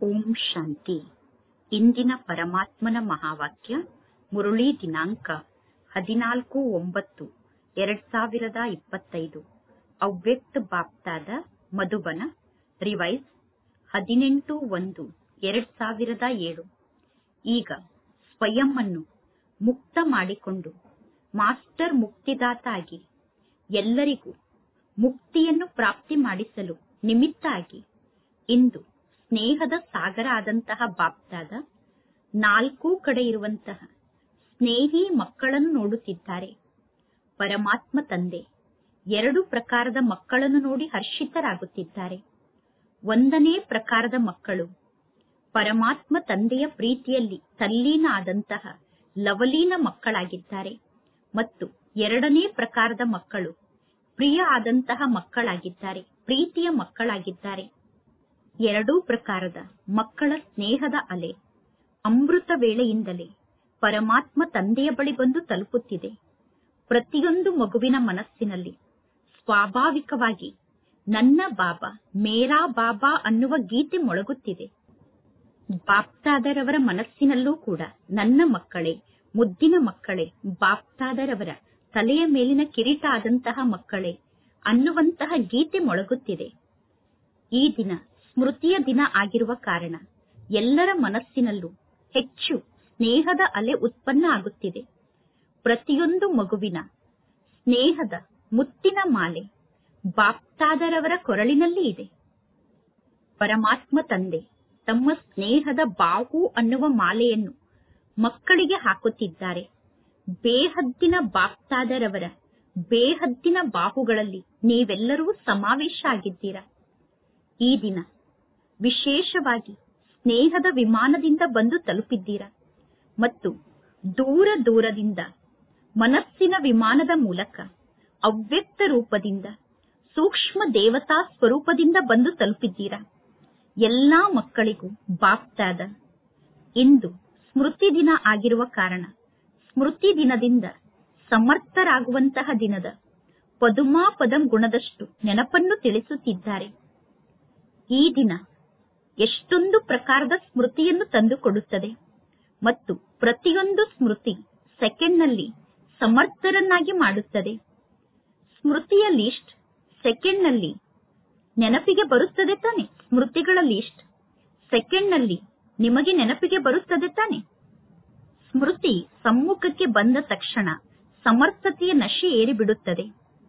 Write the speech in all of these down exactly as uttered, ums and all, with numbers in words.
ಓಂ ಶಾಂತಿ. ಇಂದಿನ ಪರಮಾತ್ಮನ ಮಹಾವಾಕ್ಯ ಮುರುಳಿ ದಿನಾಂಕ ಹದಿನಾಲ್ಕು ಒಂಬತ್ತು ಎರಡ್ ಸಾವಿರದ ಇಪ್ಪತ್ತೈದು. ಅವ್ಯಕ್ತ ಬಾಪ್ತಾದ ಮಧುಬನ ರಿವೈಸ್ ಹದಿನೆಂಟು ಒಂದು ಎರಡ್ ಸಾವಿರದ ಏಳು. ಈಗ ಸ್ವಯಂ ಅನ್ನು ಮುಕ್ತ ಮಾಡಿಕೊಂಡು ಮಾಸ್ಟರ್ ಮುಕ್ತಿದಾತ ಆಗಿ ಎಲ್ಲರಿಗೂ ಮುಕ್ತಿಯನ್ನು ಪ್ರಾಪ್ತಿ ಮಾಡಿಸಲು ನಿಮಿತ್ತ ಆಗಿ ಇಂದು ಸ್ನೇಹದ ಸಾಗರ ಆದಂತಹ ಬಾಪ್ತಾದ ನಾಲ್ಕೂ ಕಡೆ ಇರುವಂತಹ ಸ್ನೇಹಿ ಮಕ್ಕಳನ್ನು ನೋಡುತ್ತಿದ್ದಾರೆ. ಪರಮಾತ್ಮ ತಂದೆ ಎರಡು ಪ್ರಕಾರದ ಮಕ್ಕಳನ್ನು ನೋಡಿ ಹರ್ಷಿತರಾಗುತ್ತಿದ್ದಾರೆ. ಒಂದನೇ ಪ್ರಕಾರದ ಮಕ್ಕಳು ಪರಮಾತ್ಮ ತಂದೆಯ ಪ್ರೀತಿಯಲ್ಲಿ ತಲ್ಲೀನ ಆದಂತಹ ಲವಲೀನ ಮಕ್ಕಳಾಗಿದ್ದಾರೆ ಮತ್ತು ಎರಡನೇ ಪ್ರಕಾರದ ಮಕ್ಕಳು ಪ್ರಿಯ ಆದಂತಹ ಮಕ್ಕಳಾಗಿದ್ದಾರೆ, ಪ್ರೀತಿಯ ಮಕ್ಕಳಾಗಿದ್ದಾರೆ. ಎರಡೂ ಪ್ರಕಾರದ ಮಕ್ಕಳ ಸ್ನೇಹದ ಅಲೆ ಅಮೃತ ವೇಳೆಯಿಂದಲೇ ಪರಮಾತ್ಮ ತಂದೆಯ ಬಳಿ ಬಂದು ತಲುಪುತ್ತಿದೆ. ಪ್ರತಿಯೊಂದು ಮಗುವಿನ ಮನಸ್ಸಿನಲ್ಲಿ ಸ್ವಾಭಾವಿಕವಾಗಿ ನನ್ನ ಬಾಬಾ ಮೇರಾ ಬಾಬಾ ಅನ್ನುವ ಗೀತೆ ಮೊಳಗುತ್ತಿದೆ. ಬಾಪ್ತಾದರವರ ಮನಸ್ಸಿನಲ್ಲೂ ಕೂಡ ನನ್ನ ಮಕ್ಕಳೇ, ಮುದ್ದಿನ ಮಕ್ಕಳೇ, ಬಾಪ್ತಾದರವರ ತಲೆಯ ಮೇಲಿನ ಕಿರೀಟ ಆದಂತಹ ಮಕ್ಕಳೇ ಅನ್ನುವಂತಹ ಗೀತೆ ಮೊಳಗುತ್ತಿದೆ. ಈ ದಿನ ಸ್ಮೃತಿಯ ದಿನ ಆಗಿರುವ ಕಾರಣ ಎಲ್ಲರ ಮನಸ್ಸಿನಲ್ಲೂ ಹೆಚ್ಚು ಸ್ನೇಹದ ಅಲೆ ಉತ್ಪನ್ನ ಆಗುತ್ತಿದೆ. ಪ್ರತಿಯೊಂದು ಮಗುವಿನ ಸ್ನೇಹದ ಮುತ್ತಿನ ಮಾಲೆ ಬಾಪ್ತಾದರವರ ಕೊರಳಿನಲ್ಲಿ ಇದೆ. ಪರಮಾತ್ಮ ತಂದೆ ತಮ್ಮ ಸ್ನೇಹದ ಬಾಹು ಅನ್ನುವ ಮಾಲೆಯನ್ನು ಮಕ್ಕಳಿಗೆ ಹಾಕುತ್ತಿದ್ದಾರೆ. ಬೇಹದ್ದಿನ ಬಾಪ್ತಾದರವರ ಬೇಹದ್ದಿನ ಬಾಹುಗಳಲ್ಲಿ ನೀವೆಲ್ಲರೂ ಸಮಾವೇಶ ಆಗಿದ್ದೀರಾ. ಈ ದಿನ ವಿಶೇಷವಾಗಿ ಸ್ನೇಹದ ವಿಮಾನದಿಂದ ಬಂದು ತಲುಪಿದ್ದೀರಾ ಮತ್ತು ದೂರ ದೂರದಿಂದ ಮನಸ್ಸಿನ ವಿಮಾನದ ಮೂಲಕ ಅವ್ಯಕ್ತ ರೂಪದಿಂದ ಸೂಕ್ಷ್ಮ ದೇವತಾ ಸ್ವರೂಪದಿಂದ ಬಂದು ತಲುಪಿದ್ದೀರಾ. ಎಲ್ಲಾ ಮಕ್ಕಳಿಗೂ ಬಾಪ್ತಾದ ಇಂದು ಸ್ಮೃತಿ ದಿನ ಆಗಿರುವ ಕಾರಣ ಸ್ಮೃತಿ ದಿನದಿಂದ ಸಮರ್ಥರಾಗುವಂತಹ ದಿನದ ಪದುಮಾಪದಂ ಗುಣದಷ್ಟು ನೆನಪನ್ನು ತಿಳಿಸುತ್ತಿದ್ದಾರೆ. ಈ ದಿನ ಎಷ್ಟೊಂದು ಪ್ರಕಾರದ ಸ್ಮೃತಿಯನ್ನು ತಂದುಕೊಡುತ್ತದೆ ಮತ್ತು ಪ್ರತಿಯೊಂದು ಸ್ಮೃತಿ ಸೆಕೆಂಡ್ನಲ್ಲಿ ಸಮರ್ಥರನ್ನಾಗಿ ಮಾಡುತ್ತದೆ. ಸ್ಮೃತಿಯ ಲಿಸ್ಟ್ ಸೆಕೆಂಡ್ನಲ್ಲಿ ನೆನಪಿಗೆ ಬರುತ್ತದೆ ತಾನೆ. ಸ್ಮೃತಿಗಳ ಲಿಸ್ಟ್ ಸೆಕೆಂಡ್ನಲ್ಲಿ ನಿಮಗೆ ನೆನಪಿಗೆ ಬರುತ್ತದೆ ತಾನೆ. ಸ್ಮೃತಿ ಸಮ್ಮುಖಕ್ಕೆ ಬಂದ ತಕ್ಷಣ ಸಮರ್ಥತೆಯ ನಶೆ ಏರಿಬಿಡುತ್ತದೆ.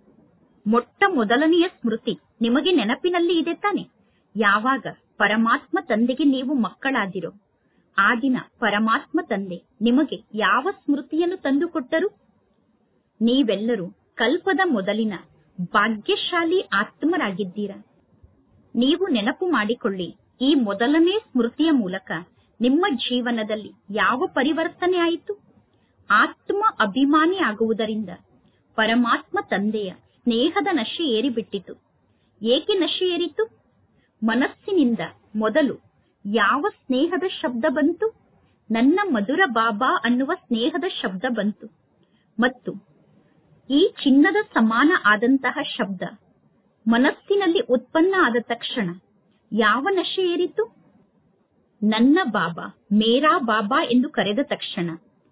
ಮೊಟ್ಟ ಮೊದಲನೆಯ ಸ್ಮೃತಿ ನಿಮಗೆ ನೆನಪಿನಲ್ಲಿ ಇದೆ ತಾನೆ. ಯಾವಾಗ ಪರಮಾತ್ಮ ತಂದೆಗೆ ನೀವು ಮಕ್ಕಳಾದಿರೋ ಆ ದಿನ ಪರಮಾತ್ಮ ತಂದೆ ನಿಮಗೆ ಯಾವ ಸ್ಮೃತಿಯನ್ನು ತಂದುಕೊಟ್ಟರು? ನೀವೆಲ್ಲರೂ ಕಲ್ಪದ ಮೊದಲಿನ ಭಾಗ್ಯಶಾಲಿ ಆತ್ಮರಾಗಿದ್ದೀರಾ. ನೀವು ನೆನಪು ಮಾಡಿಕೊಳ್ಳಿ, ಈ ಮೊದಲನೇ ಸ್ಮೃತಿಯ ಮೂಲಕ ನಿಮ್ಮ ಜೀವನದಲ್ಲಿ ಯಾವ ಪರಿವರ್ತನೆ ಆಯಿತು? ಆತ್ಮ ಅಭಿಮಾನಿ ಆಗುವುದರಿಂದ ಪರಮಾತ್ಮ ತಂದೆಯ ಸ್ನೇಹದ ನಶೆ ಏರಿಬಿಟ್ಟಿತು. ಏಕೆ ನಶೆ ಏರಿತು? ಮನಸ್ಸಿನಿಂದ ಮೊದಲು ಯಾವ ಸ್ನೇಹದ ಶಬ್ದ ಬಂತು? ನನ್ನ ಮಧುರ ಬಾಬಾ ಅನ್ನುವ ಸ್ನೇಹದ ಶಬ್ದ ಬಂತು ಮತ್ತು ಈ ಚಿನ್ನದ ಸಮಾನ ಆದಂತಹ ಶಬ್ದ ಮನಸ್ಸಿನಲ್ಲಿ ಉತ್ಪನ್ನ ಆದ ತಕ್ಷಣ ಯಾವ ನಶೆ ಏರಿತು? ನನ್ನ ಬಾಬಾ ಮೇರಾ ಬಾಬಾ ಎಂದು ಕರೆದ ತಕ್ಷಣ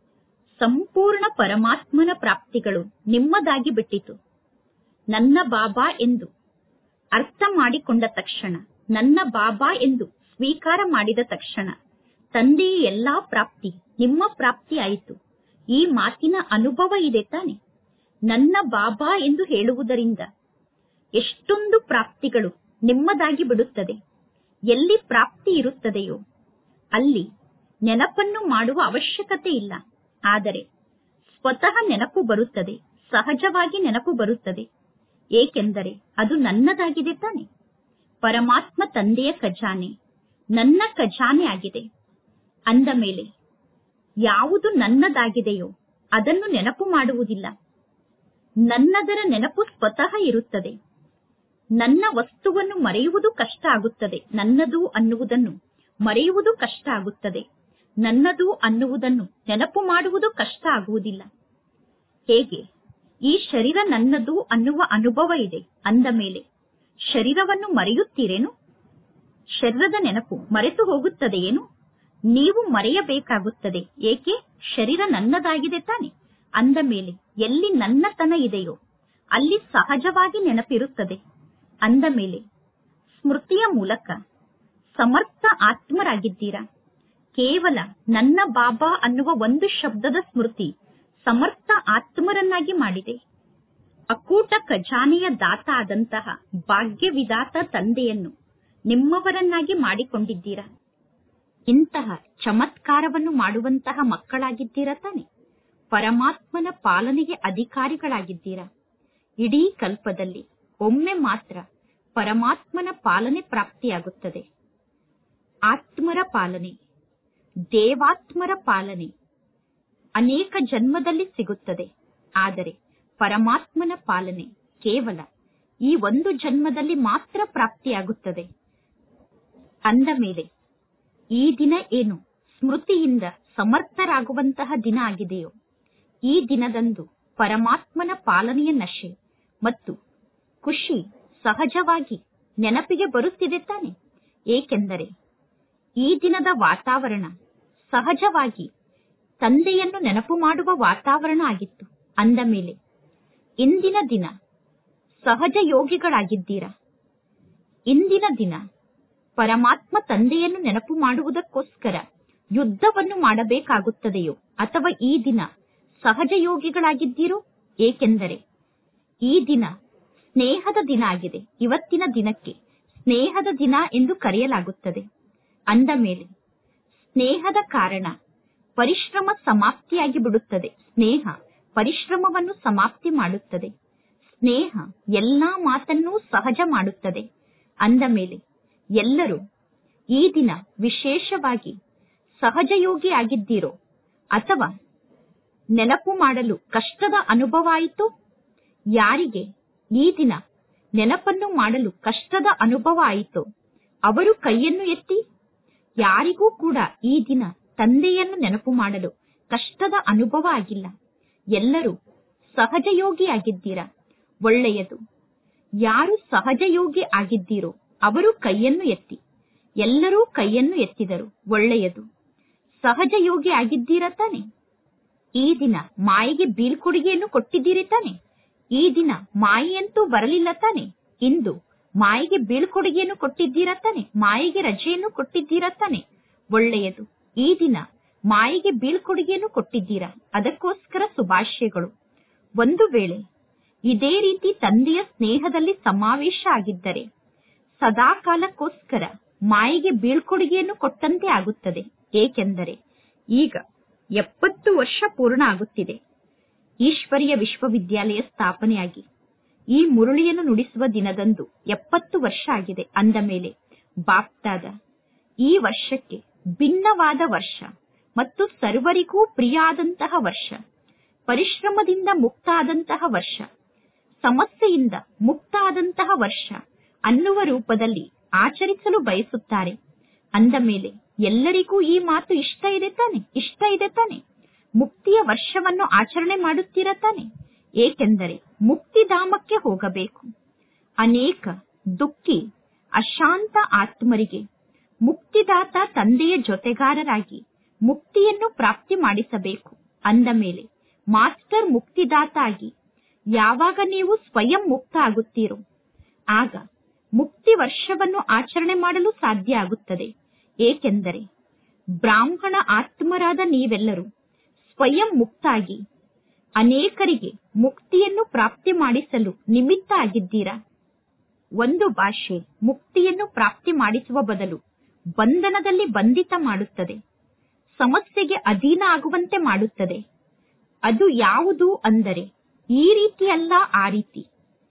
ಸಂಪೂರ್ಣ ಪರಮಾತ್ಮನ ಪ್ರಾಪ್ತಿಗಳು ನಿಮ್ಮದಾಗಿ ಬಿಟ್ಟಿತು. ನನ್ನ ಬಾಬಾ ಎಂದು ಅರ್ಥ ಮಾಡಿಕೊಂಡ ತಕ್ಷಣ, ನನ್ನ ಬಾಬಾ ಎಂದು ಸ್ವೀಕಾರ ಮಾಡಿದ ತಕ್ಷಣ ತಂದೆಯ ಎಲ್ಲಾ ಪ್ರಾಪ್ತಿ ನಿಮ್ಮ ಪ್ರಾಪ್ತಿ ಆಯಿತು. ಈ ಮಾತಿನ ಅನುಭವ ಇದೆ ತಾನೆ. ನನ್ನ ಬಾಬಾ ಎಂದು ಹೇಳುವುದರಿಂದ ಎಷ್ಟೊಂದು ಪ್ರಾಪ್ತಿಗಳು ನಿಮ್ಮದಾಗಿ ಬಿಡುತ್ತದೆ. ಎಲ್ಲಿ ಪ್ರಾಪ್ತಿ ಇರುತ್ತದೆಯೋ ಅಲ್ಲಿ ನೆನಪನ್ನು ಮಾಡುವ ಅವಶ್ಯಕತೆ ಇಲ್ಲ. ಆದರೆ ಸ್ವತಃ ನೆನಪು ಬರುತ್ತದೆ, ಸಹಜವಾಗಿ ನೆನಪು ಬರುತ್ತದೆ. ಏಕೆಂದರೆ ಅದು ನನ್ನದಾಗಿದೆ ತಾನೆ. ಪರಮಾತ್ಮ ತಂದೆಯ ಖಜಾನೆ ನನ್ನ ಖಜಾನೆ ಆಗಿದೆ. ಅಂದ ಮೇಲೆ ಯಾವುದು ನನ್ನದಾಗಿದೆಯೋ ಅದನ್ನು ನೆನಪು ಮಾಡುವುದಿಲ್ಲ. ನನ್ನದರ ನೆನಪು ಸ್ವತಃ ಇರುತ್ತದೆ. ನನ್ನ ವಸ್ತುವನ್ನು ಮರೆಯುವುದು ಕಷ್ಟ ಆಗುತ್ತದೆ. ನನ್ನದು ಅನ್ನುವುದನ್ನು ಮರೆಯುವುದು ಕಷ್ಟ ಆಗುತ್ತದೆ. ನನ್ನದು ಅನ್ನುವುದನ್ನು ನೆನಪು ಮಾಡುವುದು ಕಷ್ಟ ಆಗುವುದಿಲ್ಲ. ಹೇಗೆ ಈ ಶರೀರ ನನ್ನದು ಅನ್ನುವ ಅನುಭವ ಇದೆ ಅಂದ ಮೇಲೆ ಶರೀರವನ್ನು ಮರೆಯುತ್ತೀರೇನು? ಶರೀರದ ನೆನಪು ಮರೆತು ಹೋಗುತ್ತದೆಯೇನು? ನೀವು ಮರೆಯಬೇಕಾಗುತ್ತದೆ. ಏಕೆ? ಶರೀರ ನನ್ನದಾಗಿದೆ ತಾನೆ. ಅಂದ ಮೇಲೆ ಎಲ್ಲಿ ನನ್ನತನ ಇದೆಯೋ ಅಲ್ಲಿ ಸಹಜವಾಗಿ ನೆನಪಿರುತ್ತದೆ. ಅಂದ ಮೇಲೆ ಸ್ಮೃತಿಯ ಮೂಲಕ ಸಮರ್ಥ ಆತ್ಮರಾಗಿದ್ದೀರಾ. ಕೇವಲ ನನ್ನ ಬಾಬಾ ಅನ್ನುವ ಒಂದು ಶಬ್ದದ ಸ್ಮೃತಿ ಸಮರ್ಥ ಆತ್ಮರನ್ನಾಗಿ ಮಾಡಿದೆ. ಅಕೂಟ ಖಜಾನೆಯ ದಾತ ಆದಂತಹ ಭಾಗ್ಯವಿದಾತ ತಂದೆಯನ್ನು ನಿಮ್ಮವರನ್ನಾಗಿ ಮಾಡಿಕೊಂಡಿದ್ದೀರಾ. ಇಂತಹ ಚಮತ್ಕಾರವನ್ನು ಮಾಡುವಂತಹ ಮಕ್ಕಳಾಗಿದ್ದೀರಾ ತಾನೆ. ಪರಮಾತ್ಮನ ಪಾಲನೆಗೆ ಅಧಿಕಾರಿಗಳಾಗಿದ್ದೀರಾ. ಇಡೀ ಕಲ್ಪದಲ್ಲಿ ಒಮ್ಮೆ ಮಾತ್ರ ಪರಮಾತ್ಮನ ಪಾಲನೆ ಪ್ರಾಪ್ತಿಯಾಗುತ್ತದೆ. ಆತ್ಮರ ಪಾಲನೆ, ದೇವಾತ್ಮರ ಪಾಲನೆ ಅನೇಕ ಜನ್ಮದಲ್ಲಿ ಸಿಗುತ್ತದೆ. ಆದರೆ ಪರಮಾತ್ಮನ ಪಾಲನೆ ಕೇವಲ ಈ ಒಂದು ಜನ್ಮದಲ್ಲಿ ಮಾತ್ರ ಪ್ರಾಪ್ತಿಯಾಗುತ್ತದೆ. ಅಂದ ಮೇಲೆ ಈ ದಿನ ಏನು ಸ್ಮೃತಿಯಿಂದ ಸಮರ್ಥರಾಗುವಂತಹ ದಿನ ಆಗಿದೆಯೋ, ಈ ದಿನದಂದು ಪರಮಾತ್ಮನ ಪಾಲನೆಯ ನಶೆ ಮತ್ತು ಖುಷಿ ಸಹಜವಾಗಿ ನೆನಪಿಗೆ ಬರುತ್ತಿದೆ ತಾನೆ. ಏಕೆಂದರೆ ಈ ದಿನದ ವಾತಾವರಣ ಸಹಜವಾಗಿ ತಂದೆಯನ್ನು ನೆನಪು ಮಾಡುವ ವಾತಾವರಣ ಆಗಿತ್ತು. ಅಂದ ಮೇಲೆ ಇಂದಿನ ದಿನ ಸಹಜ ಯೋಗಿಗಳಾಗಿದ್ದೀರಾ. ಇಂದಿನ ದಿನ ಪರಮಾತ್ಮ ತಂದೆಯನ್ನು ನೆನಪು ಮಾಡುವುದಕ್ಕೋಸ್ಕರ ಯುದ್ಧವನ್ನು ಮಾಡಬೇಕಾಗುತ್ತದೆಯೋ ಅಥವಾ ಈ ದಿನ ಸಹಜ ಯೋಗಿಗಳಾಗಿದ್ದೀರೋ? ಏಕೆಂದರೆ ಈ ದಿನ ಸ್ನೇಹದ ದಿನ ಆಗಿದೆ. ಇವತ್ತಿನ ದಿನಕ್ಕೆ ಸ್ನೇಹದ ದಿನ ಎಂದು ಕರೆಯಲಾಗುತ್ತದೆ. ಅಂದ ಮೇಲೆ ಸ್ನೇಹದ ಕಾರಣ ಪರಿಶ್ರಮ ಸಮಾಪ್ತಿಯಾಗಿ ಬಿಡುತ್ತದೆ. ಸ್ನೇಹ ಪರಿಶ್ರಮವನ್ನು ಸಮಾಪ್ತಿ ಮಾಡುತ್ತದೆ. ಸ್ನೇಹ ಎಲ್ಲಾ ಮಾತನ್ನೂ ಸಹಜ ಮಾಡುತ್ತದೆ. ಅಂದ ಮೇಲೆ ಎಲ್ಲರೂ ಈ ದಿನ ವಿಶೇಷವಾಗಿ ಸಹಜಯೋಗಿ ಆಗಿದ್ದೀರೋ ಅಥವಾ ನೆನಪು ಮಾಡಲು ಕಷ್ಟದ ಅನುಭವ ಆಯಿತು? ಯಾರಿಗೆ ಈ ದಿನ ನೆನಪನ್ನು ಮಾಡಲು ಕಷ್ಟದ ಅನುಭವ ಆಯಿತೋ ಅವರು ಕೈಯನ್ನು ಎತ್ತಿ. ಯಾರಿಗೂ ಕೂಡ ಈ ದಿನ ತಂದೆಯನ್ನು ನೆನಪು ಮಾಡಲು ಕಷ್ಟದ ಅನುಭವ ಆಗಿಲ್ಲ. ಎಲ್ಲರೂ ಸಹಜಯೋಗಿ ಆಗಿದ್ದೀರಾ. ಒಳ್ಳೆಯದು. ಯಾರು ಸಹಜಯೋಗಿ ಆಗಿದ್ದೀರೋ ಅವರು ಕೈಯನ್ನು ಎತ್ತಿ. ಎಲ್ಲರೂ ಕೈಯನ್ನು ಎತ್ತಿದರು. ಒಳ್ಳೆಯದು. ಸಹಜಯೋಗಿ ಆಗಿದ್ದೀರಾ ತಾನೆ. ಈ ದಿನ ಮಾಯೆಗೆ ಬೀಳ್ಕೊಡುಗೆಯನ್ನು ಕೊಟ್ಟಿದ್ದೀರಿ ತಾನೆ. ಈ ದಿನ ಮಾಯೆಯಂತೂ ಬರಲಿಲ್ಲ ತಾನೆ. ಇಂದು ಮಾಯೆಗೆ ಬೀಳ್ಕೊಡುಗೆಯನ್ನು ಕೊಟ್ಟಿದ್ದೀರಾ ತಾನೆ. ಮಾಯೆಗೆ ರಜೆಯನ್ನು ಕೊಟ್ಟಿದ್ದೀರಾ ತಾನೆ. ಒಳ್ಳೆಯದು. ಈ ದಿನ ಮಾಯೆಗೆ ಬೀಳ್ಕೊಡುಗೆಯನ್ನು ಕೊಟ್ಟಿದ್ದೀರಾ. ಅದಕ್ಕೋಸ್ಕರ ಶುಭಾಶಯಗಳು. ಒಂದು ವೇಳೆ ಇದೇ ರೀತಿ ತಂದೆಯ ಸ್ನೇಹದಲ್ಲಿ ಸಮಾವೇಶ ಆಗಿದ್ದರೆ ಸದಾ ಕಾಲಕ್ಕೋಸ್ಕರ ಮಾಯೆಗೆ ಬೀಳ್ಕೊಡುಗೆಯನ್ನು ಕೊಟ್ಟಂತೆ ಆಗುತ್ತದೆ. ಏಕೆಂದರೆ ಈಗ ಎಪ್ಪತ್ತು ವರ್ಷ ಪೂರ್ಣ ಆಗುತ್ತಿದೆ. ಈಶ್ವರೀಯ ವಿಶ್ವವಿದ್ಯಾಲಯ ಸ್ಥಾಪನೆಯಾಗಿ ಈ ಮುರುಳಿಯನ್ನು ನುಡಿಸುವ ದಿನದಂದು ಎಪ್ಪತ್ತು ವರ್ಷ ಆಗಿದೆ. ಅಂದ ಮೇಲೆ ಬಾಪ್ದಾದ ಈ ವರ್ಷಕ್ಕೆ ಭಿನ್ನವಾದ ವರ್ಷ ಮತ್ತು ಸರ್ವರಿಗೂ ಪ್ರಿಯ ಆದಂತಹ ವರ್ಷ, ಪರಿಶ್ರಮದಿಂದ ಮುಕ್ತ ಆದಂತಹ ವರ್ಷ, ಸಮಸ್ಯೆಯಿಂದ ಮುಕ್ತ ಆದಂತಹ ವರ್ಷ ಅನ್ನುವ ರೂಪದಲ್ಲಿ ಆಚರಿಸಲು ಬಯಸುತ್ತಾರೆ. ಅಂದ ಮೇಲೆ ಎಲ್ಲರಿಗೂ ಈ ಮಾತು ಇಷ್ಟ ಇದೆ ತಾನೆ. ಇಷ್ಟ ಇದೆ ತಾನೆ. ಮುಕ್ತಿಯ ವರ್ಷವನ್ನು ಆಚರಣೆ ಮಾಡುತ್ತೀರಾ ತಾನೆ. ಏಕೆಂದರೆ ಮುಕ್ತಿಧಾಮಕ್ಕೆ ಹೋಗಬೇಕು. ಅನೇಕ ದುಃಖಿ ಅಶಾಂತ ಆತ್ಮರಿಗೆ ಮುಕ್ತಿದಾತ ತಂದೆಯ ಜೊತೆಗಾರರಾಗಿ ಮುಕ್ತಿಯನ್ನು ಪ್ರಾಪ್ತಿ ಮಾಡಿಸಬೇಕು. ಅಂದ ಮೇಲೆ ಮಾಸ್ಟರ್ ಮುಕ್ತಿದಾತ ಆಗಿ ಯಾವಾಗ ನೀವು ಸ್ವಯಂ ಮುಕ್ತ ಆಗುತ್ತೀರೋ ಆಗ ಮುಕ್ತಿ ವರ್ಷವನ್ನು ಆಚರಣೆ ಮಾಡಲು ಸಾಧ್ಯ ಆಗುತ್ತದೆ. ಏಕೆಂದರೆ ಬ್ರಾಹ್ಮಣ ಆತ್ಮರಾದ ನೀವೆಲ್ಲರೂ ಸ್ವಯಂ ಮುಕ್ತಾಗಿ ಅನೇಕರಿಗೆ ಮುಕ್ತಿಯನ್ನು ಪ್ರಾಪ್ತಿ ಮಾಡಿಸಲು ನಿಮಿತ್ತ ಆಗಿದ್ದೀರಾ. ಒಂದು ಭಾಷೆ ಮುಕ್ತಿಯನ್ನು ಪ್ರಾಪ್ತಿ ಮಾಡಿಸುವ ಬದಲು ಬಂಧನದಲ್ಲಿ ಬಂಧಿತ ಮಾಡುತ್ತದೆ, ಸಮಸ್ಯೆಗೆ ಅಧೀನ ಆಗುವಂತೆ ಮಾಡುತ್ತದೆ. ಅದು ಯಾವುದು ಅಂದರೆ ಈ ರೀತಿ ಅಲ್ಲ, ಆ ರೀತಿ,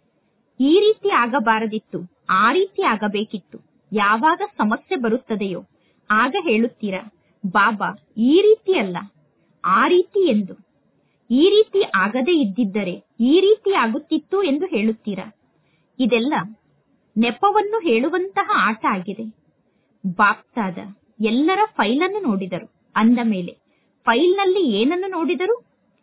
ಈ ರೀತಿ ಆಗಬಾರದಿತ್ತು, ಆ ರೀತಿ ಆಗಬೇಕಿತ್ತು. ಯಾವಾಗ ಸಮಸ್ಯೆ ಬರುತ್ತದೆಯೋ ಆಗ ಹೇಳುತ್ತೀರಾ, ಬಾಬಾ ಈ ರೀತಿ ಅಲ್ಲ, ಆ ರೀತಿ ಎಂದು. ಈ ರೀತಿ ಆಗದೇ ಇದ್ದಿದ್ದರೆ ಈ ರೀತಿ ಆಗುತ್ತಿತ್ತು ಎಂದು ಹೇಳುತ್ತೀರಾ. ಇದೆಲ್ಲ ನೆಪವನ್ನು ಹೇಳುವಂತಹ ಆಟ ಆಗಿದೆ. ಬಾಪ್ತಾದ ಎಲ್ಲರ ಫೈಲನ್ನು ನೋಡಿದರು. ಅಂದ ಮೇಲೆ ಫೈಲ್ನಲ್ಲಿ ಏನನ್ನು ನೋಡಿದರು?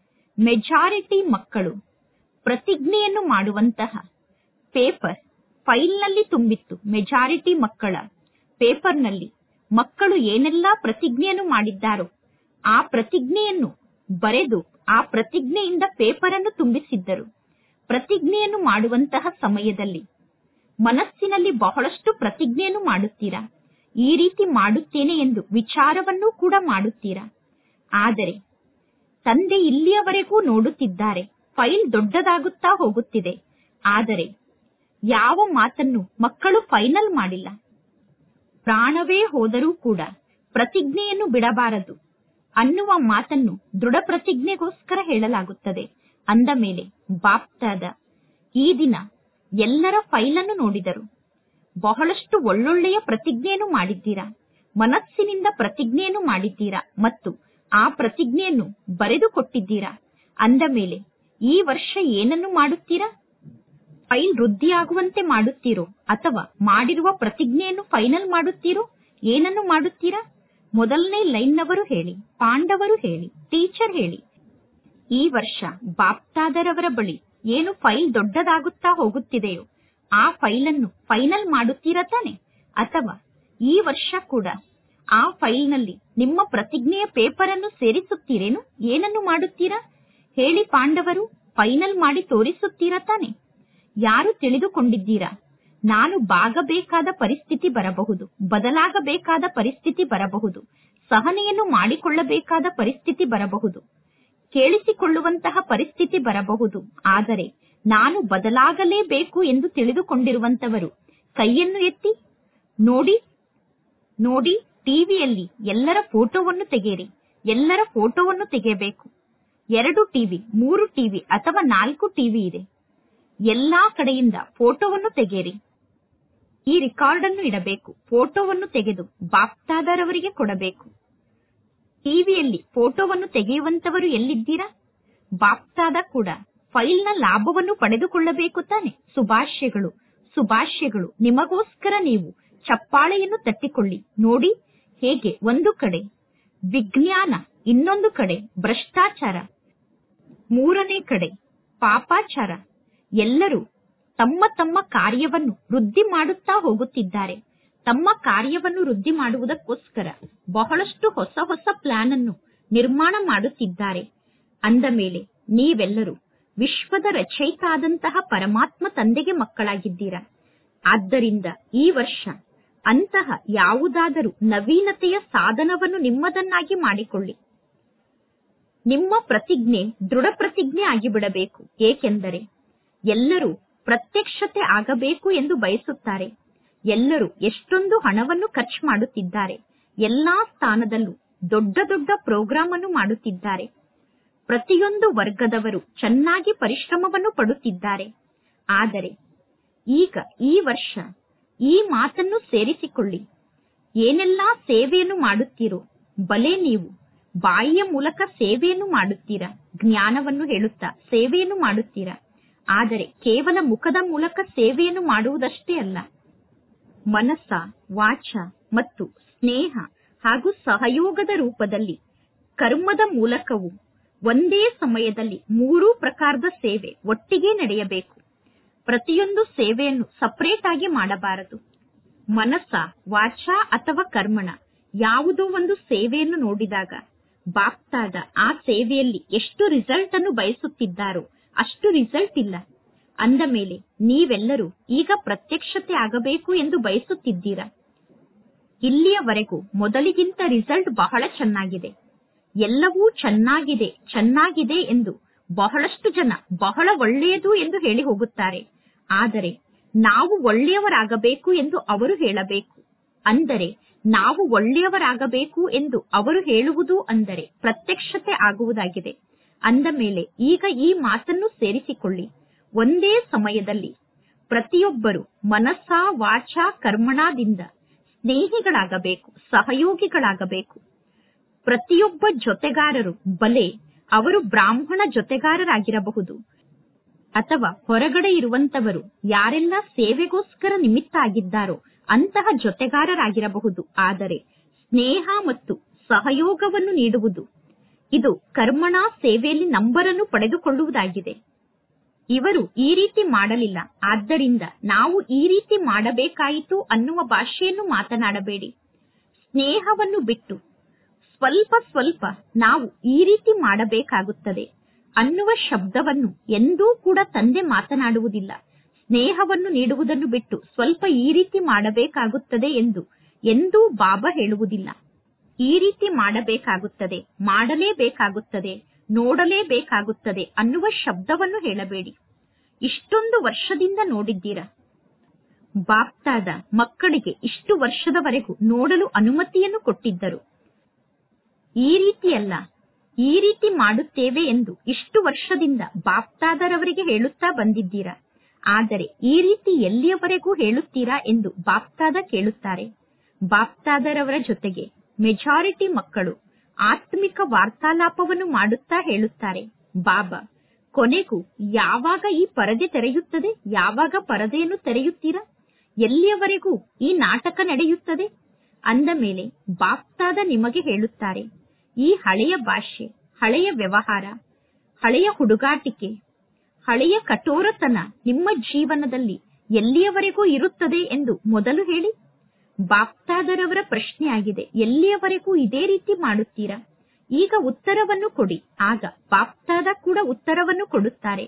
ಮೆಜಾರಿಟಿ ಮಕ್ಕಳು ಪ್ರತಿಜ್ಞೆಯನ್ನು ಮಾಡುವಂತಹ ಪೇಪರ್ ಫೈಲ್ನಲ್ಲಿ ತುಂಬಿತ್ತು. ಮೆಜಾರಿಟಿ ಮಕ್ಕಳ ಪೇಪರ್ನಲ್ಲಿ ಮಕ್ಕಳು ಏನೆಲ್ಲಾ ಪ್ರತಿಜ್ಞೆಯನ್ನು ಮಾಡಿದ್ದಾರೋ ಆ ಪ್ರತಿಜ್ಞೆಯನ್ನು ಬರೆದು ಆ ಪ್ರತಿಜ್ಞೆಯಿಂದ ಪೇಪರ್ ಅನ್ನು ತುಂಬಿಸಿದ್ದರು. ಪ್ರತಿಜ್ಞೆಯನ್ನು ಮಾಡುವಂತಹ ಸಮಯದಲ್ಲಿ ಮನಸ್ಸಿನಲ್ಲಿ ಬಹಳಷ್ಟು ಪ್ರತಿಜ್ಞೆಯನ್ನು ಮಾಡುತ್ತೀರಾ. ಈ ರೀತಿ ಮಾಡುತ್ತೇನೆ ಎಂದು ವಿಚಾರವನ್ನು ಕೂಡ ಮಾಡುತ್ತೀರಾ. ಆದರೆ ತಂದೆ ಇಲ್ಲಿಯವರೆಗೂ ನೋಡುತ್ತಿದ್ದಾರೆ. ಫೈಲ್ ದೊಡ್ಡದಾಗುತ್ತಾ ಹೋಗುತ್ತಿದೆ. ಆದರೆ ಯಾವ ಮಾತನ್ನು ಮಕ್ಕಳು ಫೈನಲ್ ಮಾಡಿಲ್ಲ. ಪ್ರಾಣವೇ ಹೋದರೂ ಕೂಡ ಪ್ರತಿಜ್ಞೆಯನ್ನು ಬಿಡಬಾರದು ಅನ್ನುವ ಮಾತನ್ನು ದೃಢ ಪ್ರತಿಜ್ಞೆಗೋಸ್ಕರ ಹೇಳಲಾಗುತ್ತದೆ. ಅಂದ ಮೇಲೆ ಬಾಪ್ತಾದ ಈ ದಿನ ಎಲ್ಲರ ಫೈಲನ್ನು ನೋಡಿದರು. ಬಹಳಷ್ಟು ಒಳ್ಳೊಳ್ಳೆಯ ಪ್ರತಿಜ್ಞೆಯನ್ನು ಮಾಡಿದ್ದೀರಾ. ಮನಸ್ಸಿನಿಂದ ಪ್ರತಿಜ್ಞೆಯನ್ನು ಮಾಡಿದ್ದೀರಾ ಮತ್ತು ಆ ಪ್ರತಿಜ್ಞೆಯನ್ನು ಬರೆದು ಕೊಟ್ಟಿದ್ದೀರಾ. ಅಂದ ಮೇಲೆ ಈ ವರ್ಷ ಏನನ್ನು ಮಾಡುತ್ತೀರಾ? ಫೈಲ್ ವೃದ್ಧಿಯಾಗುವಂತೆ ಮಾಡುತ್ತೀರೋ ಅಥವಾ ಮಾಡಿರುವ ಪ್ರತಿಜ್ಞೆಯನ್ನು ಫೈನಲ್ ಮಾಡುತ್ತೀರೋ? ಏನನ್ನು ಮಾಡುತ್ತೀರಾ? ಮೊದಲನೇ ಲೈನ್ನವರು ಹೇಳಿ, ಪಾಂಡವರು ಹೇಳಿ, ಟೀಚರ್ ಹೇಳಿ. ಈ ವರ್ಷ ಬಾಪ್ತಾದರವರ ಬಳಿ ಏನು ಫೈಲ್ ದೊಡ್ಡದಾಗುತ್ತಾ ಹೋಗುತ್ತಿದೆಯೋ ಆ ಫೈಲನ್ನು ಫೈನಲ್ ಮಾಡುತ್ತೀರಾ ತಾನೆ? ಅಥವಾ ಈ ವರ್ಷ ಕೂಡ ಆ ಫೈಲ್ನಲ್ಲಿ ನಿಮ್ಮ ಪ್ರತಿಜ್ಞೆಯ ಪೇಪರ್ ಅನ್ನು ಸೇರಿಸುತ್ತೀರೇನು? ಏನನ್ನು ಮಾಡುತ್ತೀರಾ ಹೇಳಿ ಪಾಂಡವರು? ಫೈನಲ್ ಮಾಡಿ ತೋರಿಸುತ್ತೀರಾ ತಾನೆ? ಯಾರು ತಿಳಿದುಕೊಂಡಿದ್ದೀರಾ? ನಾನು ಬಾಗಬೇಕಾದ ಪರಿಸ್ಥಿತಿ ಬರಬಹುದು, ಬದಲಾಗಬೇಕಾದ ಪರಿಸ್ಥಿತಿ ಬರಬಹುದು, ಸಹನೆಯನ್ನು ಮಾಡಿಕೊಳ್ಳಬೇಕಾದ ಪರಿಸ್ಥಿತಿ ಬರಬಹುದು, ಕೇಳಿಸಿಕೊಳ್ಳುವಂತಹ ಪರಿಸ್ಥಿತಿ ಬರಬಹುದು. ಆದರೆ ನಾನು ಬದಲಾಗಲೇಬೇಕು ಎಂದು ತಿಳಿದುಕೊಂಡಿರುವಂತವರು ಕೈಯನ್ನು ಎತ್ತಿ. ನೋಡಿ ನೋಡಿ ಟಿವಿಯಲ್ಲಿ ಎಲ್ಲರ ಫೋಟೋವನ್ನು ತೆಗೆಯಿರಿ. ಎಲ್ಲರ ಫೋಟೋವನ್ನು ತೆಗೆಯಬೇಕು. ಎರಡು ಟಿವಿ, ಮೂರು ಟಿವಿ ಅಥವಾ ನಾಲ್ಕು ಟಿವಿ ಇದೆ. ಎಲ್ಲಾ ಕಡೆಯಿಂದ ಫೋಟೋವನ್ನು ತೆಗೆಯಿರಿ. ಈ ರೆಕಾರ್ಡ್ ಅನ್ನು ಇಡಬೇಕು. ಫೋಟೋವನ್ನು ತೆಗೆದು ಬಾಪ್ತಾದರವರಿಗೆ ಕೊಡಬೇಕು. ಟಿವಿಯಲ್ಲಿ ಫೋಟೋವನ್ನು ತೆಗೆಯುವಂತವರು ಎಲ್ಲಿದ್ದೀರಾ? ಬಾಪ್ತಾದ ಕೂಡ ಫೈಲ್ನ ಲಾಭವನ್ನು ಪಡೆದುಕೊಳ್ಳಬೇಕು ತಾನೆ? ಶುಭಾಶಯಗಳು, ಶುಭಾಶಯಗಳು. ನಿಮಗೋಸ್ಕರ ನೀವು ಚಪ್ಪಾಳೆಯನ್ನು ತಟ್ಟಿಕೊಳ್ಳಿ. ನೋಡಿ ಹೇಗೆ ಒಂದು ಕಡೆ ವಿಜ್ಞಾನ, ಇನ್ನೊಂದು ಕಡೆ ಭ್ರಷ್ಟಾಚಾರ, ಮೂರನೇ ಕಡೆ ಪಾಪಾಚಾರ. ಎಲ್ಲರೂ ತಮ್ಮ ತಮ್ಮ ಕಾರ್ಯವನ್ನು ವೃದ್ಧಿ ಮಾಡುತ್ತಾ ಹೋಗುತ್ತಿದ್ದಾರೆ. ತಮ್ಮ ಕಾರ್ಯವನ್ನು ವೃದ್ಧಿ ಮಾಡುವುದಕ್ಕೋಸ್ಕರ ಬಹಳಷ್ಟು ಹೊಸ ಹೊಸ ಪ್ಲಾನ್ ಅನ್ನು ನಿರ್ಮಾಣ ಮಾಡುತ್ತಿದ್ದಾರೆ. ಅಂದ ಮೇಲೆ ನೀವೆಲ್ಲರೂ ವಿಶ್ವದ ರಚಯಿತ ಆದಂತಹ ಪರಮಾತ್ಮ ತಂದೆಗೆ ಮಕ್ಕಳಾಗಿದ್ದೀರಾ. ಆದ್ದರಿಂದ ಈ ವರ್ಷ ಅಂತಹ ಯಾವುದಾದರೂ ನವೀನತೆಯ ಸಾಧನವನ್ನು ನಿಮ್ಮದನ್ನಾಗಿ ಮಾಡಿಕೊಳ್ಳಿ. ನಿಮ್ಮ ಪ್ರತಿಜ್ಞೆ ದೃಢ ಪ್ರತಿಜ್ಞೆ ಆಗಿಬಿಡಬೇಕು. ಏಕೆಂದರೆ ಎಲ್ಲರೂ ಪ್ರತ್ಯಕ್ಷತೆ ಆಗಬೇಕು ಎಂದು ಬಯಸುತ್ತಾರೆ. ಎಲ್ಲರೂ ಎಷ್ಟೊಂದು ಹಣವನ್ನು ಖರ್ಚು ಮಾಡುತ್ತಿದ್ದಾರೆ. ಎಲ್ಲಾ ಸ್ಥಾನದಲ್ಲೂ ದೊಡ್ಡ ದೊಡ್ಡ ಪ್ರೋಗ್ರಾಮ್ ಅನ್ನು ಮಾಡುತ್ತಿದ್ದಾರೆ. ಪ್ರತಿಯೊಂದು ವರ್ಗದವರು ಚೆನ್ನಾಗಿ ಪರಿಶ್ರಮವನ್ನು ಪಡುತ್ತಿದ್ದಾರೆ. ಆದರೆ ಈಗ ಈ ವರ್ಷ ಈ ಮಾತನ್ನು ಸೇರಿಸಿಕೊಳ್ಳಿ. ಏನೆಲ್ಲಾ ಸೇವೆಯನ್ನು ಮಾಡುತ್ತೀರೋ ಬಲೆ ನೀವು ಬಾಯಿಯ ಮೂಲಕ ಸೇವೆಯನ್ನು ಮಾಡುತ್ತೀರಾ, ಜ್ಞಾನವನ್ನು ಹೇಳುತ್ತಾ ಸೇವೆಯನ್ನು ಮಾಡುತ್ತೀರಾ. ಆದರೆ ಕೇವಲ ಮುಖದ ಮೂಲಕ ಸೇವೆಯನ್ನು ಮಾಡುವುದಷ್ಟೇ ಅಲ್ಲ, ಮನಸ್ಸ, ವಾಚ ಮತ್ತು ಸ್ನೇಹ ಹಾಗೂ ಸಹಯೋಗದ ರೂಪದಲ್ಲಿ ಕರ್ಮದ ಮೂಲಕವೂ ಒಂದೇ ಸಮಯದಲ್ಲಿ ಮೂರೂ ಪ್ರಕಾರದ ಸೇವೆ ಒಟ್ಟಿಗೆ ನಡೆಯಬೇಕು. ಪ್ರತಿಯೊಂದು ಸೇವೆಯನ್ನು ಸಪರೇಟ್ ಆಗಿ ಮಾಡಬಾರದು. ಮನಸ್ಸ, ವಾಚ ಅಥವಾ ಕರ್ಮಣ ಯಾವುದೋ ಒಂದು ಸೇವೆಯನ್ನು ನೋಡಿದಾಗ ಬಾಪ್ತಾದ ಆ ಸೇವೆಯಲ್ಲಿ ಎಷ್ಟು ರಿಸಲ್ಟ್ ಅನ್ನು ಬಯಸುತ್ತಿದ್ದಾರೋ ಅಷ್ಟು ರಿಸಲ್ಟ್ ಇಲ್ಲ. ಅಂದ ಮೇಲೆ ನೀವೆಲ್ಲರೂ ಈಗ ಪ್ರತ್ಯಕ್ಷತೆ ಆಗಬೇಕು ಎಂದು ಬಯಸುತ್ತಿದ್ದೀರಾ. ಇಲ್ಲಿಯವರೆಗೂ ಮೊದಲಿಗಿಂತ ರಿಸಲ್ಟ್ ಬಹಳ ಚೆನ್ನಾಗಿದೆ, ಎಲ್ಲವೂ ಚೆನ್ನಾಗಿದೆ ಚೆನ್ನಾಗಿದೆ ಎಂದು ಬಹಳಷ್ಟು ಜನ ಬಹಳ ಒಳ್ಳೆಯದು ಎಂದು ಹೇಳಿ ಹೋಗುತ್ತಾರೆ. ಆದರೆ ನಾವು ಒಳ್ಳೆಯವರಾಗಬೇಕು ಎಂದು ಅವರು ಹೇಳಬೇಕು. ಅಂದರೆ ನಾವು ಒಳ್ಳೆಯವರಾಗಬೇಕು ಎಂದು ಅವರು ಹೇಳುವುದು ಅಂದರೆ ಪ್ರತ್ಯಕ್ಷತೆ ಆಗುವುದಾಗಿದೆ. ಅಂದ ಮೇಲೆ ಈಗ ಈ ಮಾತನ್ನು ಸೇರಿಸಿಕೊಳ್ಳಿ. ಒಂದೇ ಸಮಯದಲ್ಲಿ ಪ್ರತಿಯೊಬ್ಬರು ಮನಸ್ಸ, ವಾಚ, ಕರ್ಮಣದಿಂದ ಸ್ನೇಹಿಗಳಾಗಬೇಕು, ಸಹಯೋಗಿಗಳಾಗಬೇಕು. ಪ್ರತಿಯೊಬ್ಬ ಜೊತೆಗಾರರು ಬಲೆ ಅವರು ಬ್ರಾಹ್ಮಣ ಜೊತೆಗಾರರಾಗಿರಬಹುದು ಅಥವಾ ಹೊರಗಡೆ ಇರುವಂತವರು ಯಾರೆಲ್ಲ ಸೇವೆಗೋಸ್ಕರ ನಿಮಿತ್ತ ಆಗಿದ್ದಾರೋ ಅಂತಹ ಜೊತೆಗಾರರಾಗಿರಬಹುದು. ಆದರೆ ಸ್ನೇಹ ಮತ್ತು ಸಹಯೋಗವನ್ನು ನೀಡುವುದು ಇದು ಕರ್ಮಣ ಸೇವೆಯಲ್ಲಿ ನಂಬರನ್ನು ಪಡೆದುಕೊಳ್ಳುವುದಾಗಿದೆ. ಇವರು ಈ ರೀತಿ ಮಾಡಲಿಲ್ಲ, ಆದ್ದರಿಂದ ನಾವು ಈ ರೀತಿ ಮಾಡಬೇಕಾಯಿತು ಅನ್ನುವ ಭಾಷೆಯನ್ನು ಮಾತನಾಡಬೇಡಿ. ಸ್ನೇಹವನ್ನು ಬಿಟ್ಟು ಸ್ವಲ್ಪ ಸ್ವಲ್ಪ ನಾವು ಈ ರೀತಿ ಮಾಡಬೇಕಾಗುತ್ತದೆ ಅನ್ನುವ ಶಬ್ದವನ್ನು ಎಂದೂ ಕೂಡ ತಂದೆ ಮಾತನಾಡುವುದಿಲ್ಲ. ಸ್ನೇಹವನ್ನು ನೀಡುವುದನ್ನು ಬಿಟ್ಟು ಸ್ವಲ್ಪ ಈ ರೀತಿ ಮಾಡಬೇಕಾಗುತ್ತದೆ ಎಂದು ಎಂದೂ ಬಾಬಾ ಹೇಳುವುದಿಲ್ಲ. ಈ ರೀತಿ ಮಾಡಬೇಕಾಗುತ್ತದೆ, ಮಾಡಲೇಬೇಕಾಗುತ್ತದೆ, ನೋಡಲೇಬೇಕಾಗುತ್ತದೆ ಅನ್ನುವ ಶಬ್ದವನ್ನು ಹೇಳಬೇಡಿ. ಇಷ್ಟೊಂದು ವರ್ಷದಿಂದ ನೋಡಿದ್ದೀರಾ, ಬಾಪ್ತಾದ ಮಕ್ಕಳಿಗೆ ಇಷ್ಟು ವರ್ಷದವರೆಗೂ ನೋಡಲು ಅನುಮತಿಯನ್ನು ಕೊಟ್ಟಿದ್ದರು. ಈ ರೀತಿಯಲ್ಲ, ಈ ರೀತಿ ಮಾಡುತ್ತೇವೆ ಎಂದು ಇಷ್ಟು ವರ್ಷದಿಂದ ಬಾಪ್ತಾದರವರಿಗೆ ಹೇಳುತ್ತಾ ಬಂದಿದ್ದೀರಾ. ಆದರೆ ಈ ರೀತಿ ಎಲ್ಲಿಯವರೆಗೂ ಹೇಳುತ್ತೀರಾ ಎಂದು ಬಾಪ್ತಾದ ಕೇಳುತ್ತಾರೆ. ಬಾಪ್ತಾದರವರ ಜೊತೆಗೆ ಮೆಜಾರಿಟಿ ಮಕ್ಕಳು ಆತ್ಮಿಕ ವಾರ್ತಾಲಾಪವನ್ನು ಮಾಡುತ್ತಾ ಹೇಳುತ್ತಾರೆ, ಬಾಬಾ ಕೊನೆಗೂ ಯಾವಾಗ ಈ ಪರದೆ ತೆರೆಯುತ್ತದೆ, ಯಾವಾಗ ಪರದೆಯನ್ನು ತೆರೆಯುತ್ತೀರಾ, ಎಲ್ಲಿಯವರೆಗೂ ಈ ನಾಟಕ ನಡೆಯುತ್ತದೆ. ಅಂದ ಮೇಲೆ ಬಾಪ್ತಾದ ನಿಮಗೆ ಹೇಳುತ್ತಾರೆ, ಈ ಹಳೆಯ ಭಾಷೆ, ಹಳೆಯ ವ್ಯವಹಾರ, ಹಳೆಯ ಹುಡುಗಾಟಿಕೆ, ಹಳೆಯ ಕಠೋರತನ ನಿಮ್ಮ ಜೀವನದಲ್ಲಿ ಎಲ್ಲಿಯವರೆಗೂ ಇರುತ್ತದೆ ಎಂದು ಮೊದಲು ಹೇಳಿ. ಬಾಪ್ತಾದರವರ ಪ್ರಶ್ನೆಯಾಗಿದೆ, ಎಲ್ಲಿಯವರೆಗೂ ಇದೇ ರೀತಿ ಮಾಡುತ್ತೀರಾ? ಈಗ ಉತ್ತರವನ್ನು ಕೊಡಿ. ಆಗ ಬಾಪ್ತಾದ ಕೂಡ ಉತ್ತರವನ್ನು ಕೊಡುತ್ತಾರೆ.